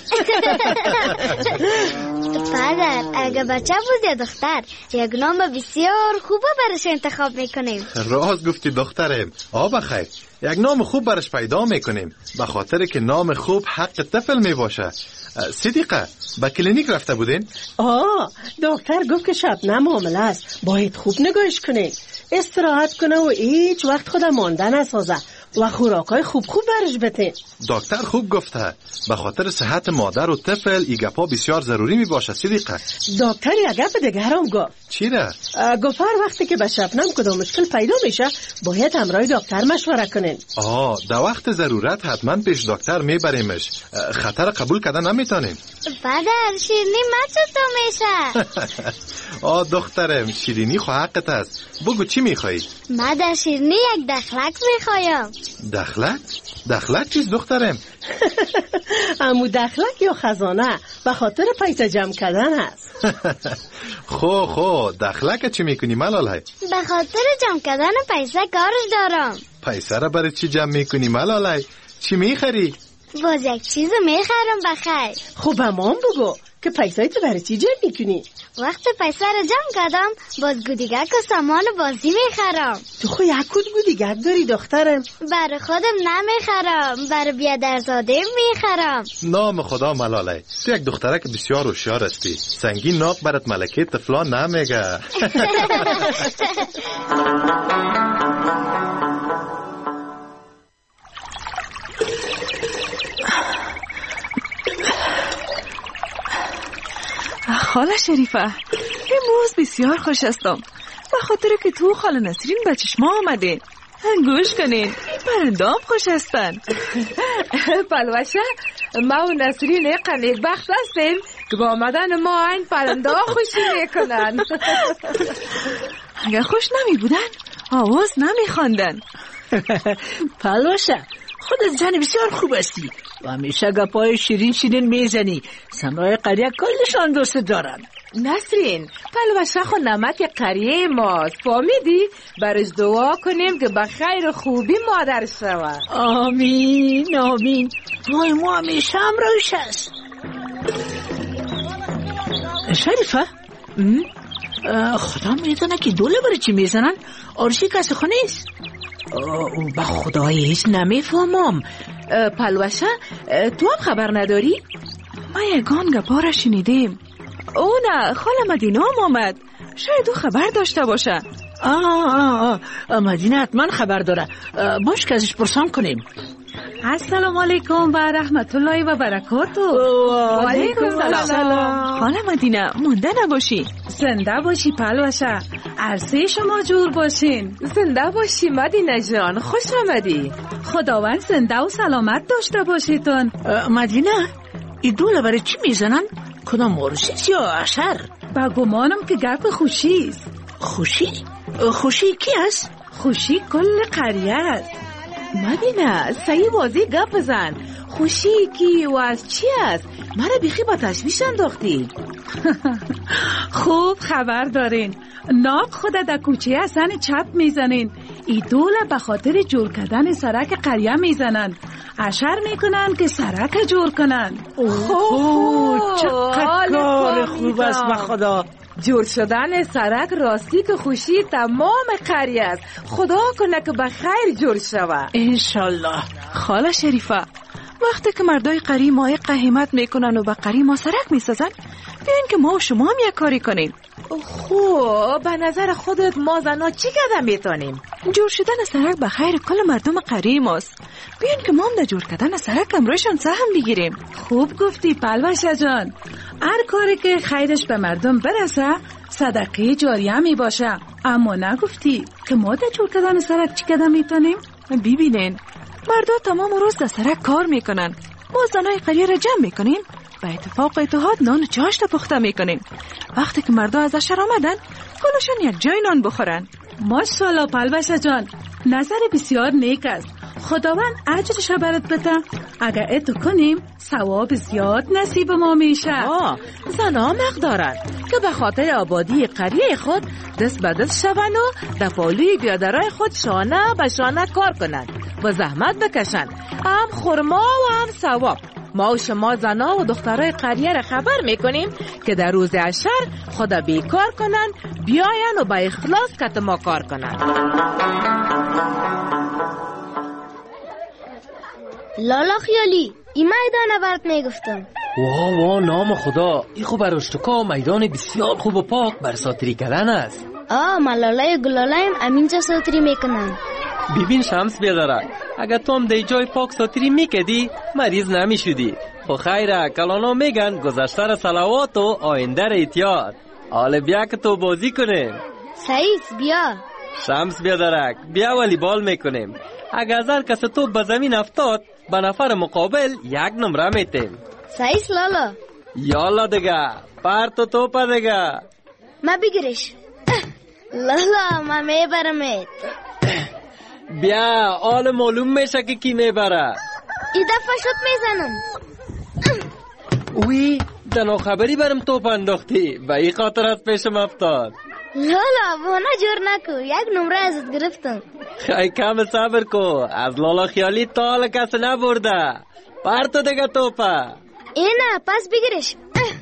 پدر اگه بچه بود یا دختر یک نام بسیار خوبه برش انتخاب میکنیم. راست گفتی دخترم. آ بخیر یک نام خوب برش پیدا میکنیم به خاطر که نام خوب حق طفل میباشه. صدیقه با کلینیک رفته بودین؟ آه دکتر گفت که شبنم حامله است باید خوب نگاهش کنین استراحت کنه و هیچ وقت خودم مانده نسازه و خوراکای خوب خوب برش بده. دکتر خوب گفته به خاطر صحت مادر و طفل این گپا بسیار ضروری می باشه. صدیقه دکتر یک گپ دیگه هم گفت. چی ده؟ گفت هر وقتی که به شبنم کدام مشکل پیدا میشه باید همراه دکتر مشوره کنین. آه در وقت ضرورت حتما پیش دکتر میبریمش. خطر قبول کردن نمیتونیم. پدر شیرینی مچه تو میشه. آه دخترم شیرینی خو حقت است. بگو چی میخوایی؟ من در شیرینی یک دخلک میخوایم. دخلک؟ دخلک چیز دخترم؟ امو دخلک یا خزانه به خاطر پیسه جمع کردن هست. خو خو دخلک چی میکنی ملالای؟ به خاطر جمع کردن پیسه کارش دارم. پیسه را برای چی جمع میکنی ملالای؟ چی میخری؟ باز یک چیز میخرم بخیر. خب امان بگو که پیسه تو برای چی جمع میکنی؟ وقت پیسه را جمع کردم باز گودیگک و سامان بازی میخرم. تو خو یک کود گودیگک داری دخترم؟ برای خودم نمیخرم برای بیادرزاده میخرم. نام خدا ملاله تو یک دخترک بسیار هوشیار هستی. سنگین ناق برات ملکه طفلان نمیگه. خاله شریفه امروز بسیار خوش هستم به خاطر که تو خاله نسرین به چشما آمدین. گوش کنین پرندام خوش هستن. پلوشه ما و نسرین قنیق بخت هستیم که با آمدن ما این پرندا خوشی میکنن. اگر خوش نمی بودن آواز نمی خواندن. پلوشه خودت زن بسیار خوب هستی و همیشه گپای شیرین شیرین میزنی. سمرای قریه کلشان دوست دارن. نسرین پلوشه خو نمک قریه ماست فهمیدی؟ برش دعا کنیم که به خیر خوبی مادر شود. آمین آمین. دعای ما همیشه همراهش است. شریفه خدا میدونه که دوله برای چی میزنن؟ آرشی کسی خو نیست؟ به خدای هیچ نمیفهمم. پلوشه تو هم خبر نداری؟ ما یگان گپا را شنیدیم. او نه خاله مدینه هم آمد. شاید او خبر داشته باشه. آه آه آه مدینه حتما خبر داره. باش که ازش پرسان کنیم. السلام علیکم و رحمت الله و برکاته. و علیکم السلام. خاله مدینه مونده نباشی. زنده باشی پلوشه. عرصه شما جور باشین. زنده باشی مدینه جان خوش آمدی. خداوند زنده و سلامت داشته باشیتون. مدینه این دوله برای چی میزنن؟ کدام مورسیس یا اشر؟ با گمانم که گپ خوشیست. خوشی؟ خوشی کی است؟ خوشی کل قریه است. مدینه سعی بازی گپ بزن. خوشی کی و از چی است؟ مرا بیخی با تشویش انداختی. خوب خبر دارین. ناک خود در کوچه حسن چپ میزنین. ای دوله به خاطر جور کردن سرک قریه میزنن. اشر میکنن که سرک جور کنن. اوه چقدر کار خوب است به خدا. جور شدن سرک راستی که خوشی تمام قریه است. خدا کنه که به خیر جور شود انشالله. خاله شریفه وقتی که مردای قری ماه قهیمت میکنن و به قری ما سرک میسازن بیاین که ما و شما هم یک کاری کنیم. خوب به نظر خودت ما زنا چی کردن میتونیم؟ جور شدن سرک به خیر کل مردم قری ماست. بیاین که ما هم در جور کردن سرک امروشان سهم بگیریم. خوب گفتی پلوشه جان. هر کاری که خیرش به مردم برسه صدقه جاریه می باشه. اما نگفتی که ما در جور کردن سرک چی کردن میتونیم؟ ببینین مردا تمام روز در سرک کار میکنن. ما زنای قریه را جمع میکنیم به اتفاق اتحاد نان چاشت پخته میکنیم. وقتی که مردا از اشر آمدن کلشان یک جای نان بخورن. ماشاءالله پلوشه جان نظر بسیار نیک است. خداوند اجرش برات بده. اگر اتو کنیم ثواب زیاد نصیب ما میشه. آه زنا حق دارن که به خاطر آبادی قریه خود دست به دست شون و در پالوی بیادرای خود شانه به شانه کار کنن و زحمت بکشن. هم خرما و هم ثواب. ما و شما زنا و دخترای قریه را خبر میکنیم که در روز اشر خدا بیکار کنن بیاین و با اخلاص کت ما کار کنن. لالا خیالی این میدان برات میگفتم. واه واه نام خدا ای خوب براشتکا میدان بسیار خوب و پاک بر ساتری کردن است. آه ملالای گلالایم امینجا ساتری میکنن. ببین شمس بیادره اگر تو هم دی جای پاک ساتری میکدی مریض نمیشدی. خو خیره کلانا میگن گذشته را صلوات و آینده را احتیاط. حالا بیا که تو بازی کنیم. سعید بیا. شمس بیادرک بیا والیبال میکنیم. اگر از هر کس تو به زمین افتاد به نفر مقابل یک نمره میتیم. سعید لالا. یالا دیگه پرت و توپا دیگه. ما بگیرش. لالا ما میبرمت. بیا آل معلوم میشه که کی میبره. ای دفعه شد میزنم. اوی دنو خبری برم توپ انداختی و ای خاطرت پیشم افتاد. لالا وانا جور نکو یک نمره ازت گرفتم. خیلی کم صبر کو از لالا خیالی تا حالا کس نبرده. پرتو دیگه توپا. اینه پس بگیرش.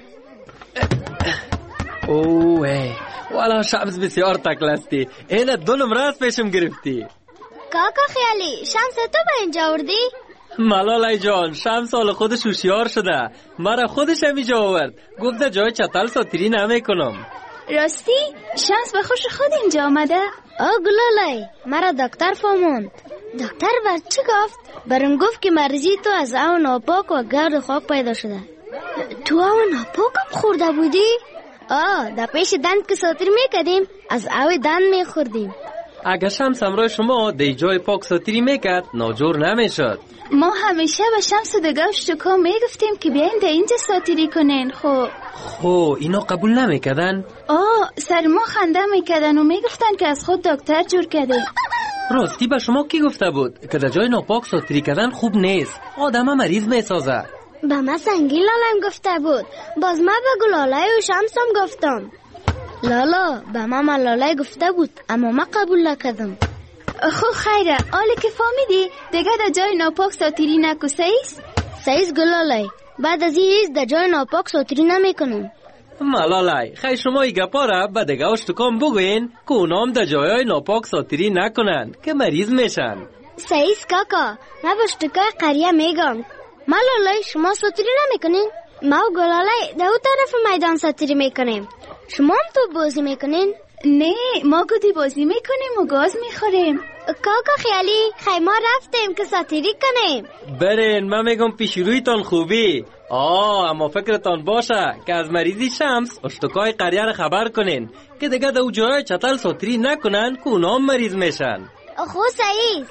اوه والا شمس بسیار تکلستی. اینه دو نمره از پیشم گرفتی. کاکا خیالی شمس تو به اینجا آوردی؟ ملالای جان شمس حال خودش هوشیار شده. مرا خودش همیجا آورد. گفته جای چتل ساتری نمیکنم. راستی شمس به خوش خود اینجا آمده؟ آه گلالای مرا دکتر فهموند. دکتر بر چی گفت؟ برم گفت که مرضی تو از آب ناپاک و گرد خاک پیدا شده. تو آب ناپاک هم خورده بودی؟ آه در پیش دند که ساتری میکردیم از آوی دند میخوردیم. اگر شمس همراه شما دی جای پاک ساتری میکرد ناجور نمیشد. ما همیشه به شمس و دگه اشتکا میگفتیم که بیاین در اینجا ساتری کنین. خب خب اینا قبول نمیکردن؟ آه سر ما خنده میکردن و میگفتن که از خود دکتر جور کرده. راستی به شما کی گفته بود که در جای ناپاک ساتری کردن خوب نیست؟ آدم مریض میسازه. به من سنگی لالم گفته بود. باز من به گلالای و شمسم گفتم. لالا به من لالای گفته بود اما من قبول نکردم. خب خیره حالا که فهمیدی دیگه در جای ناپاک ساتری نکو. سیز سیز گلالای بعد از این در جای ناپاک ساتری نمیکنم. ملالای خیلی شما ای گپا را به دیگه اشتکام بگوین که اونام در جای ناپاک ساتری نکنن که مریض میشن. سیز کاکا من به اشتکای قریه میگم. ملالای شما ساتری نمیکنین؟ ما و گلالای در اون طرف میدان ساتری میکنیم. شما هم تو بازی میکنین؟ نه ما گودی بازی میکنیم و گاز میخوریم. کاکا خیالی خیلی ما رفتیم که ساتری کنیم. برین من میگم پیش رویتان خوبی. آه اما فکرتان باشه که از مریضی شمس اشتکای قریه را خبر کنین که دیگه در جای چتل ساتری نکنن که اونا هم مریض میشن. خو سعید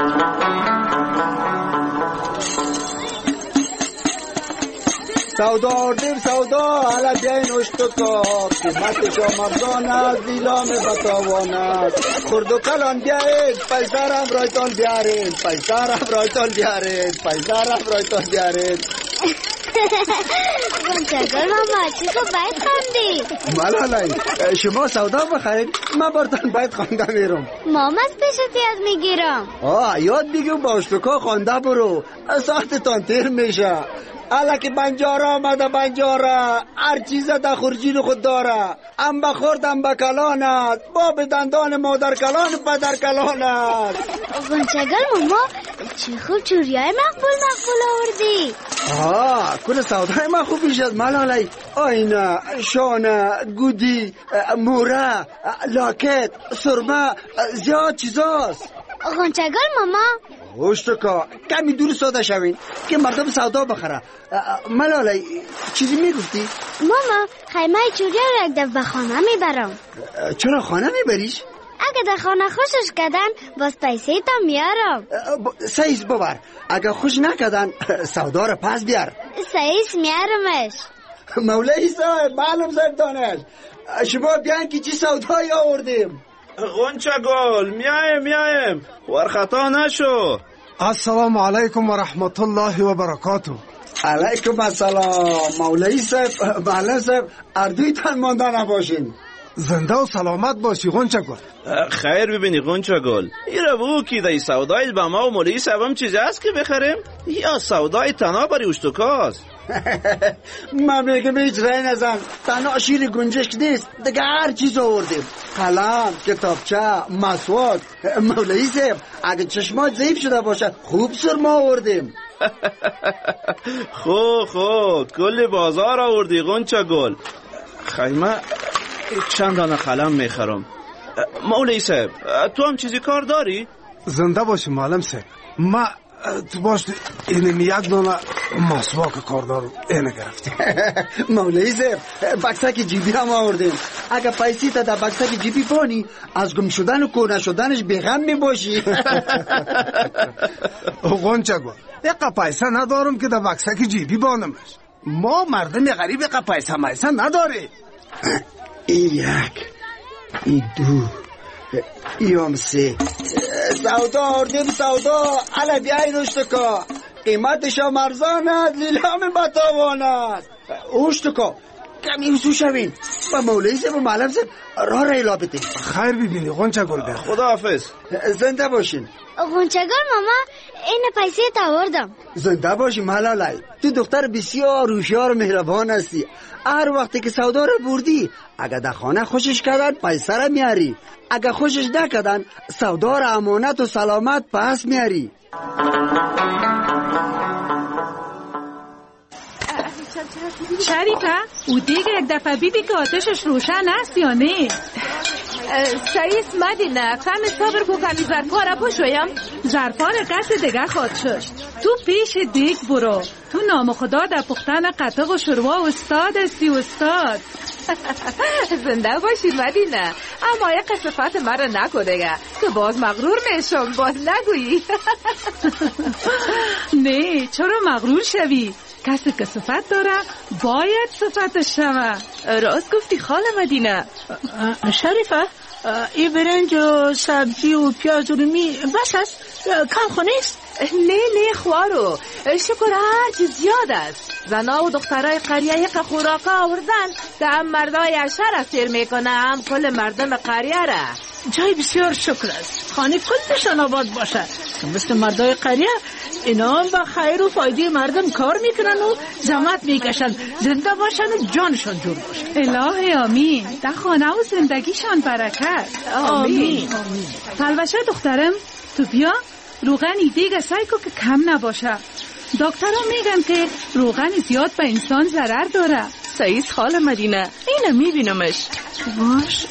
سودا آردیم سودا حالا بیاین اشتکا قیمت شامرزان است دیلام بتاوان است. خرد و کلان بیارید پیسه رم رایتان بیارید پیسه رم رایتان بیارید پیسه رم رایتان بیارید. گنچگل ماما چی که باید خوندی؟ ملالای شما سودا بخرید من برتان باید خونده میرم. ماما از پیشتی از میگیرم. آه یاد بگیم با اشتکا خونده برو ساختتان تیر میشه. حالا که بنجاره آمده بنجاره هر چیز در خورجین خود داره. ام بخورد ام بکلان است باب دندان مادر کلان پدر کلان است. گنچگل ماما چه خوب چوریای مقبول مقبول آوردی. آه کل سودای ما خوب بیش از ملالای آینه شانه گودی موره لاکت سرمه زیاد چیزاست. گنچگل ماما اشتکا کمی دور ساده شوین که مردم سودا بخره. ملالای چیزی میگفتی؟ ماما خیمه چوری را یک دفعه به خانه میبرم. چرا خانه میبریش؟ اگه در خانه خوشش کردن باز پیسه تا میارم. سعیس ببر اگه خوش نکردن سودا را پس بیار. سعیس میارمش. مولای صاحب معلوم صاحب دانش شما بیان که چی سودایی آوردیم. غنچه گل میایم میایم ورخطا نشو. السلام علیکم و رحمت الله و برکاته. علیکم السلام مولای صاحب معلم صاحب اردویتان مانده نباشین. زنده و سلامت باشی غنچه گل. خیر ببینی غنچه گل ایره بگو که در سودای به ما و مولای صاحب هم چیز هست که بخریم یا سودای تنها بری اشتکاست؟ من میگم هیچ رای نزن تنها شیر گنجشک نیست دیگه هر چیز آوردیم. قلم کتابچه مسواک. مولای صاحب اگه چشمات ضعیف شده باشه خوب سرما آوردیم. خو خو کل بازار آوردی غنچه گل. خیمه چند دانه قلم میخرم. مولای صاحب تو هم چیزی کار داری؟ زنده باشی معلم صاحب ما تو باش اینم یک دانه مسواک کار دارم اینه گرفتی. مولای صاحب بکسک جیبی هم آوردیم اگه پیسی تا در بکسک جیبی بانی از گم شدن و کور نشدنش بغم می باشی. غنچه گل یک پیسه ندارم که در بکسک جیبی بانمش. ما مردم غریب یک پیسه میسه نداره. این یک این دو ایام سه سودا آردیم سودا حالا بیاین اشتکا قیمتش هم ارزان است لیلام بتاوان است. اشتکا کمی حسو شوین با مولای صاحب و معلم صاحب راه را الا بده. خیر ببینی غنچه گل بخیر. خداحافظ. زنده باشین. غنچه گل ماما این پیسه تا آوردم. زنده باشی ملالای تو دختر بسیار هوشیار و مهربان هستی. هر وقتی که سودا را بردی اگه در خانه خوشش کردن پیسه را میاری اگه خوشش نکردن سودا را امانت و سلامت پس میاری. شریفه او دیگه یک دفعه بیدی که آتشش روشن است یا نه؟ سعیس مدینه کمی صبر کو کمی ظرفا را پشویم. ظرفا را قصد دیگه خواهد شد. تو پیش دیگ برو. تو نام خدا در پختن قطق و شوروا استاد استی استاد. زنده باشی مدینه، اما یک صفت مرا نگو دیگه که باز مغرور میشم. باز نگویی. نه چرا مغرور شوی؟ کسی که صفت داره باید صفتش شوه. راست گفتی خاله مدینه. شریفه این برنج و سبزی و پیاز و رومی بس است؟ کم خو نیست؟ نه نه خوارو، شکر هر چیز زیاد است. زنا و دخترای قریه یک خوراکا آوردن که هم مردای عشر افیر میکنه هم کل مردم قریه را. جای بسیار شکر است. خانه کلشان آباد باشه که مثل مردای قریه اینا هم با خیر و فایده مردم کار میکنن و زحمت میکشن، زنده باشن و جانشان جور باشه. الهی آمین. در خانه و زندگیشان برکت. آمین. پلوشه دخترم تو بیا روغنی دیگه سعی کن که کم نباشه. دکترها میگن که روغن زیاد به انسان ضرر داره. صحیح خاله مدینه، اینو میبینمش. باش.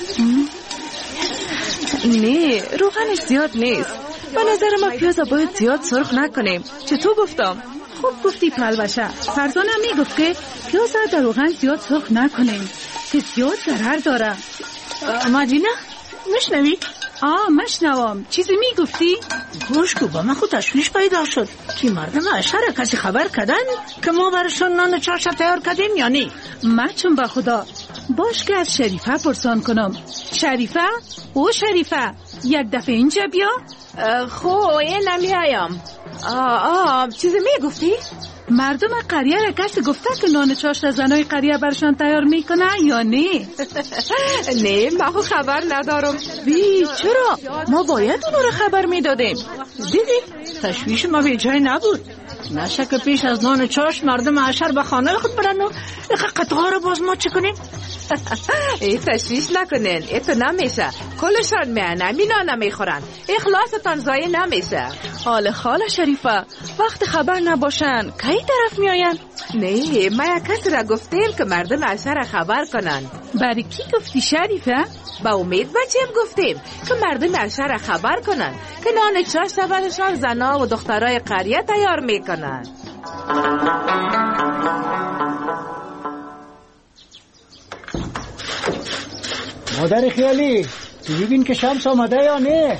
نه روغنش زیاد نیست. به نظر ما پیاز باید زیاد سرخ نکنیم. چطور گفتم؟ خوب گفتی پلوشه. فرزانم میگفت که پیاز در روغن زیاد سرخ نکنیم که زیاد ضرر داره. مدینه میشنوی؟ آه مشنوام. چیزی میگفتی؟ گوش کو با من خود تشویش پیدا شد که مردم عشر کسی خبر کردن که ما برشان نان چاشت تیار کردیم یا نی؟ من چون به خدا باش که از شریفه پرسان کنم. شریفه؟ او شریفه یک دفعه اینجا بیا. خو این نمیایم. آه آه چیزی میگفتی؟ مردم قریه را کسی گفته که نان چاشت زنای قریه برشان تیار میکنه یا نه؟ نه من خو خبر ندارم. بی چرا؟ ما باید اونو رو خبر میدادیم. دیدی؟ تشویش ما به جای نبود. نشه که پیش از نان چاشت مردم عشر به خانه خود برن و قطعه رو باز ما چی کنیم؟ ای تشویش نکنین، ای تو نمیشه. کلشان میان نمینا نمیخورن. اخلاصتان زایی نمیشه. حال خاله شریفه وقت خبر نباشن کی طرف میاین؟ نه ما یک کسی را گفتیم که مردم عشر خبر کنن. برای کی گفتی شریفه؟ با امید بچیم گفتیم که مردم عشر خبر کنن که نان چاشت برشان زنا و دخترای قریه تیار میکنن. مادر خیالی ببین که شمس آمده یا نه؟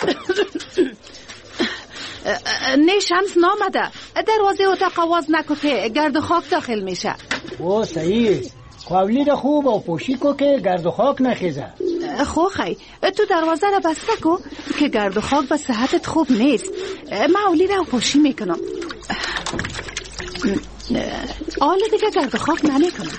نه شمس نامده. دروازه اتاق آواز نکو که گرد و خاک داخل میشه. او صحیح. قولید خوب و پوشی کو که گرد و خاک نخیزه. خو خی تو دروازه را بسته کو که گرد و خاک به صحتت خوب نیست. من اولی را پوشی میکنم. آل دیگه گرد و خاک نمیکنم.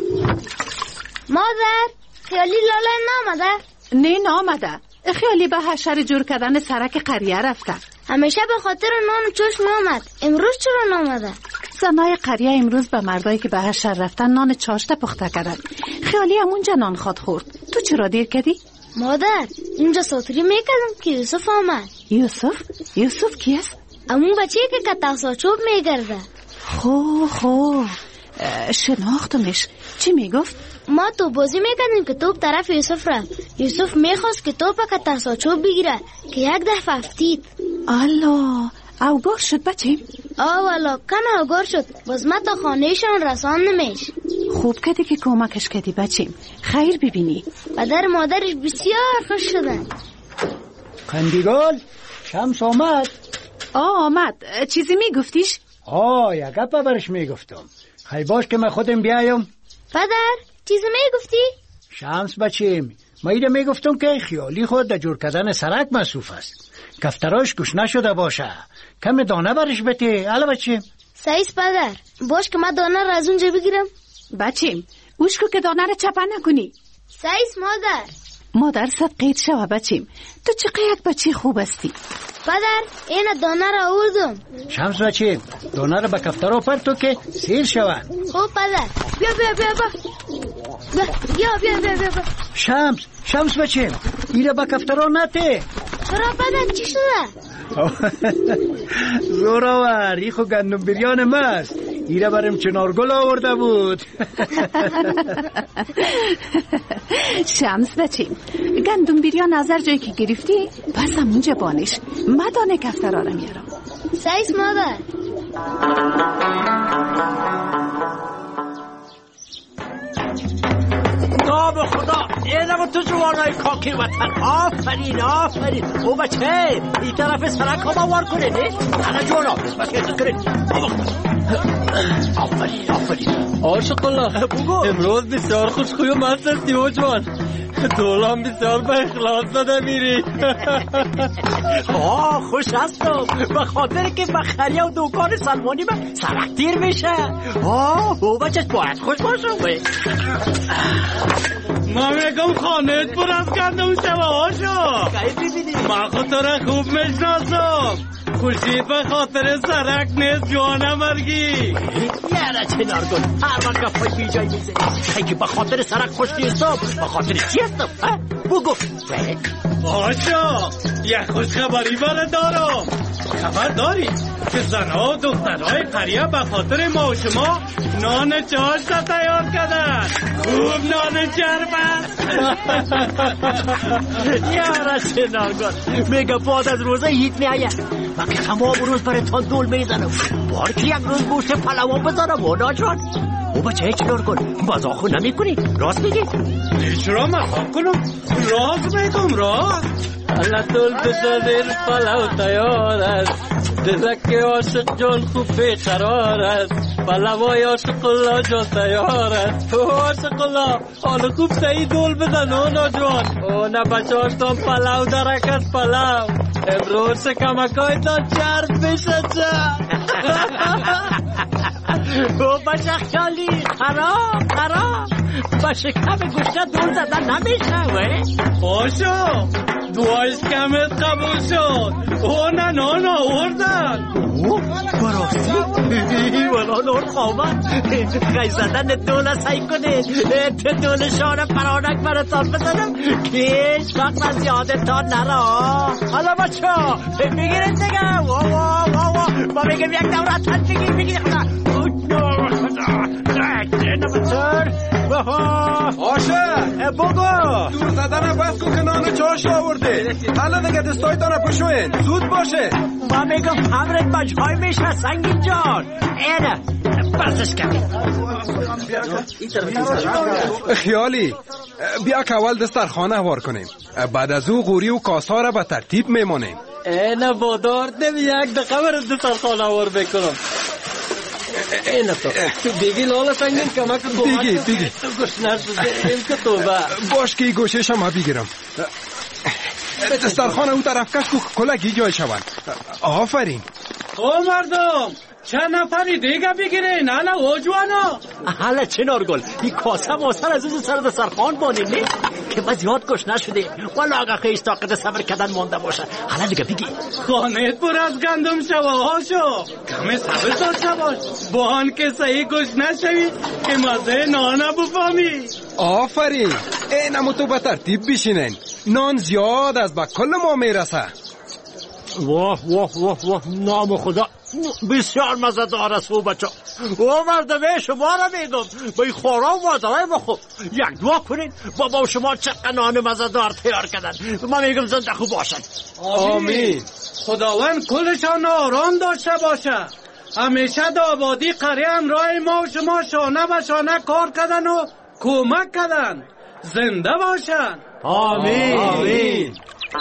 مادر خیالی لاله نامده؟ نه نامده. خیالی به حشر جور کردن سرک قریه رفته. همیشه به خاطر نان و چوش نامد. امروز چرا نامده؟ زنای قریه امروز به مردایی که به حشر رفتن نان چاشت پخته کردن. خیالی همونجا نان خواد خورد. تو چرا دیر کردی؟ مادر اینجا ساتری میکردم که یوسف آمد. یوسف؟ یوسف کی است؟ امون بچه که کتاق چوب میگرده. خو خو شناختمش. چی میگفت؟ ما تو بازی میکردیم که توپ طرف یوسف رفت. یوسف میخواست که توپ کتاق چوب بگیره که یک دفعه افتید. الله اوگار شد بچیم؟ آه والا کم اوگار شد. باز ما تا خانهشان رسان نمیش. خوب کردی که کمکش کردی بچیم. خیر ببینی. پدر مادرش بسیار خوش شدن. قندیگال شمس آمد. آه آمد. چیزی میگفتیش؟ آه یک گپ برش میگفتم. خیلی باش که من خودم بیایم. پدر چیزی میگفتی؟ شمس بچیم ما ایده میگفتم که خیالی خود در جور کردن سرک مصروف است. کفتراش گوش نشده باشه. کم دانه برش بده. الا بچیم سعیس پدر باش که من دانه را از اونجا بگیرم. بچیم اوش کو که دانه را چپه نکنی. سعیس مادر مادر صدقیت شوه بچیم. تو چقدر یک بچی خوب استی. پدر این دانه را آوردم. شمس بچیم دانه را به کفترا پرتو که سیر شوند. خوب پدر بیا بیا بیا بیا بیا بیا بیا بیا بیا. شمس شمس بچیم ایره به کفترا نته. چرا پدر چی شده؟ زوراور ای خو گندم بریان ماست. ایره برم چنارگل آورده بود. شمس بچیم گندم بریان نظر جایی که گرفتی پس همونجا بانش. مدانه کفترها را میارم. سعیس مادر نام خدا اینم تو جوانای کاکی وطن. آفرین آفرین. او بچه این طرف سرک ها باور کنه نه؟ حالا جوانا بس که کنید. آفرین آفرین. عاشق الله امروز بسیار خوشخوی و مست هستی او جوان. دولان بسیار به اخلاص داده میری. آه خوش هستم به خاطر که بخریه و دوکان سلمانی به سرک دیر میشه. آه او بچه باید خوش باشم. ما میگم خانه پر از گندم شوه هاشو. ما خاطر خوب میشناسم. خوشی به خاطر سرک نیست جوانه مرگی. یاره چنار کن هر وقت گفت بی جای میزنی. خیلی به خاطر سرک خوش نیستم به خاطر چی هستم؟ بگو آشا یک خوش خبری بله دارم. خبر داری که زنها و دخترهای قریه به خاطر ما و شما نان چاشت تیار کردن. خوب نان چربست. یاره چنار کن میگه بعد از روزه هیت میآید من که تمام روز برای تان دول میزنم. بار که یک روز گوشت پلوان بزنم و ناجان. او بچه چنار کن مزاخو نمی کنی راست میگی؟ چرا مزاخ کنم؟ راست میگم راست. الله طول بزادر پلو تیار است. دلک عاشق جان خوب بیقرار است. پلوای عاشق الله جان تیار است. او عاشق الله حالا خوب سعی دول بزن او ناجوان. او نه بچه هاشتان پلو درکت پلو. امروز شکمکای تا چرد بشه چه. او بچه خیالی خراب خراب با شکم گوشت دول زدن نمیشه وی. آشو دوایش کمت قبول شد. او نه نان آوردن. او براستی ولا نور خوامد خیلی زدن دول سعی کنید تو دول شانه پرانک براتان بزنم کیش وقت از یادتان نرا. حالا بچه بگیرید دیگه. وا وا وا وا با بگیم یک دورت هست بگیر بگیر خدا. آشه بگو دور زدن بس کن که نان چاش آورده. حالا دیگه دستای دانه پشوین زود باشه. ما میگم همرت بجهای میشه سنگین جان. اینه برسش کنید. خیالی بیا که اول دسترخانه وار کنیم بعد از او غوری و کاسا را به ترتیب میمانیم. اینه وادار نمی یک دقیقه برد دسترخانه وار بکنم. اینه تو تو بیگی لالا سنگین کمک تو بیگی بیگی تو گوش نشده این که تو با باش که گوشش هم بگیرم. دسترخانه او طرف کش که کلگی جای شوند. آفرین. او مردم چند نفری دیگه بگیرین. حالا او جوانا حالا چنار گل این کاسه ماسر از اون سر دسترخوان بانیم نه که ما زیاد گوش نشده والا آقا خیش طاقت صبر کردن مانده باشه. حالا دیگه بگی خانهت پر از گندم شوه هاشو کمی صبر داشته باش با آن که صحیح گوش نشوی که مزه نانه بفهمی. آفرین. اینمو تو به ترتیب بشینین نان زیاد از به کل ما میرسه. واه واه واه واه نام خدا بسیار مزدار است او بچه. او مردمه شما را میگم با این خورا و مادرای ما خوب یک دعا کنین بابا شما چقدر نان مزدار تیار کردن. ما میگم زنده خوب باشن. آمین. خداوند کلشان آرام داشته باشه. همیشه دا آبادی قریه همراه ما و شما شانه و شانه کار کردن و کمک کردن. زنده باشن. آمین آمین.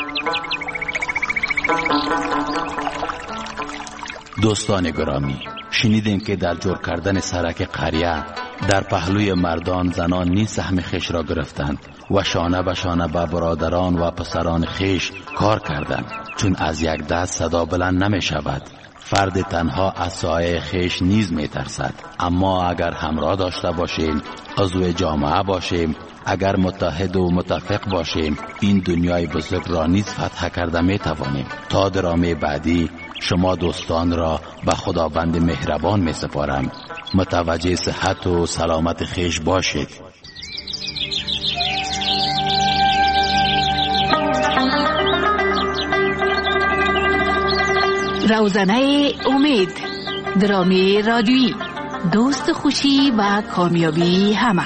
دوستان گرامی شنیدین که در جور کردن سرک قریه در پهلوی مردان زنان نیز سهم خیش را گرفتند و شانه به شانه به برادران و پسران خیش کار کردند چون از یک دست صدا بلند نمی شود. فرد تنها از سایه خیش نیز می ترسد. اما اگر همراه داشته باشیم عضو جامعه باشیم اگر متحد و متفق باشیم این دنیای بزرگ را نیز فتح کرده می توانیم. تا درامه بعدی شما دوستان را به خداوند مهربان می سپارم. متوجه صحت و سلامت خیش باشید. روزنه امید درامی رادیویی دوست خوشی و کامیابی همه.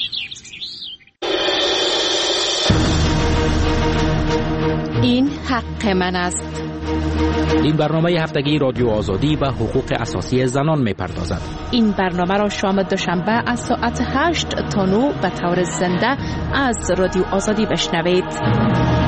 این حق حق من است. این برنامه هفتگی رادیو آزادی و حقوق اساسی زنان می‌پردازد. این برنامه را شام دوشنبه از ساعت هشت تا نه به طور زنده از رادیو آزادی بشنوید.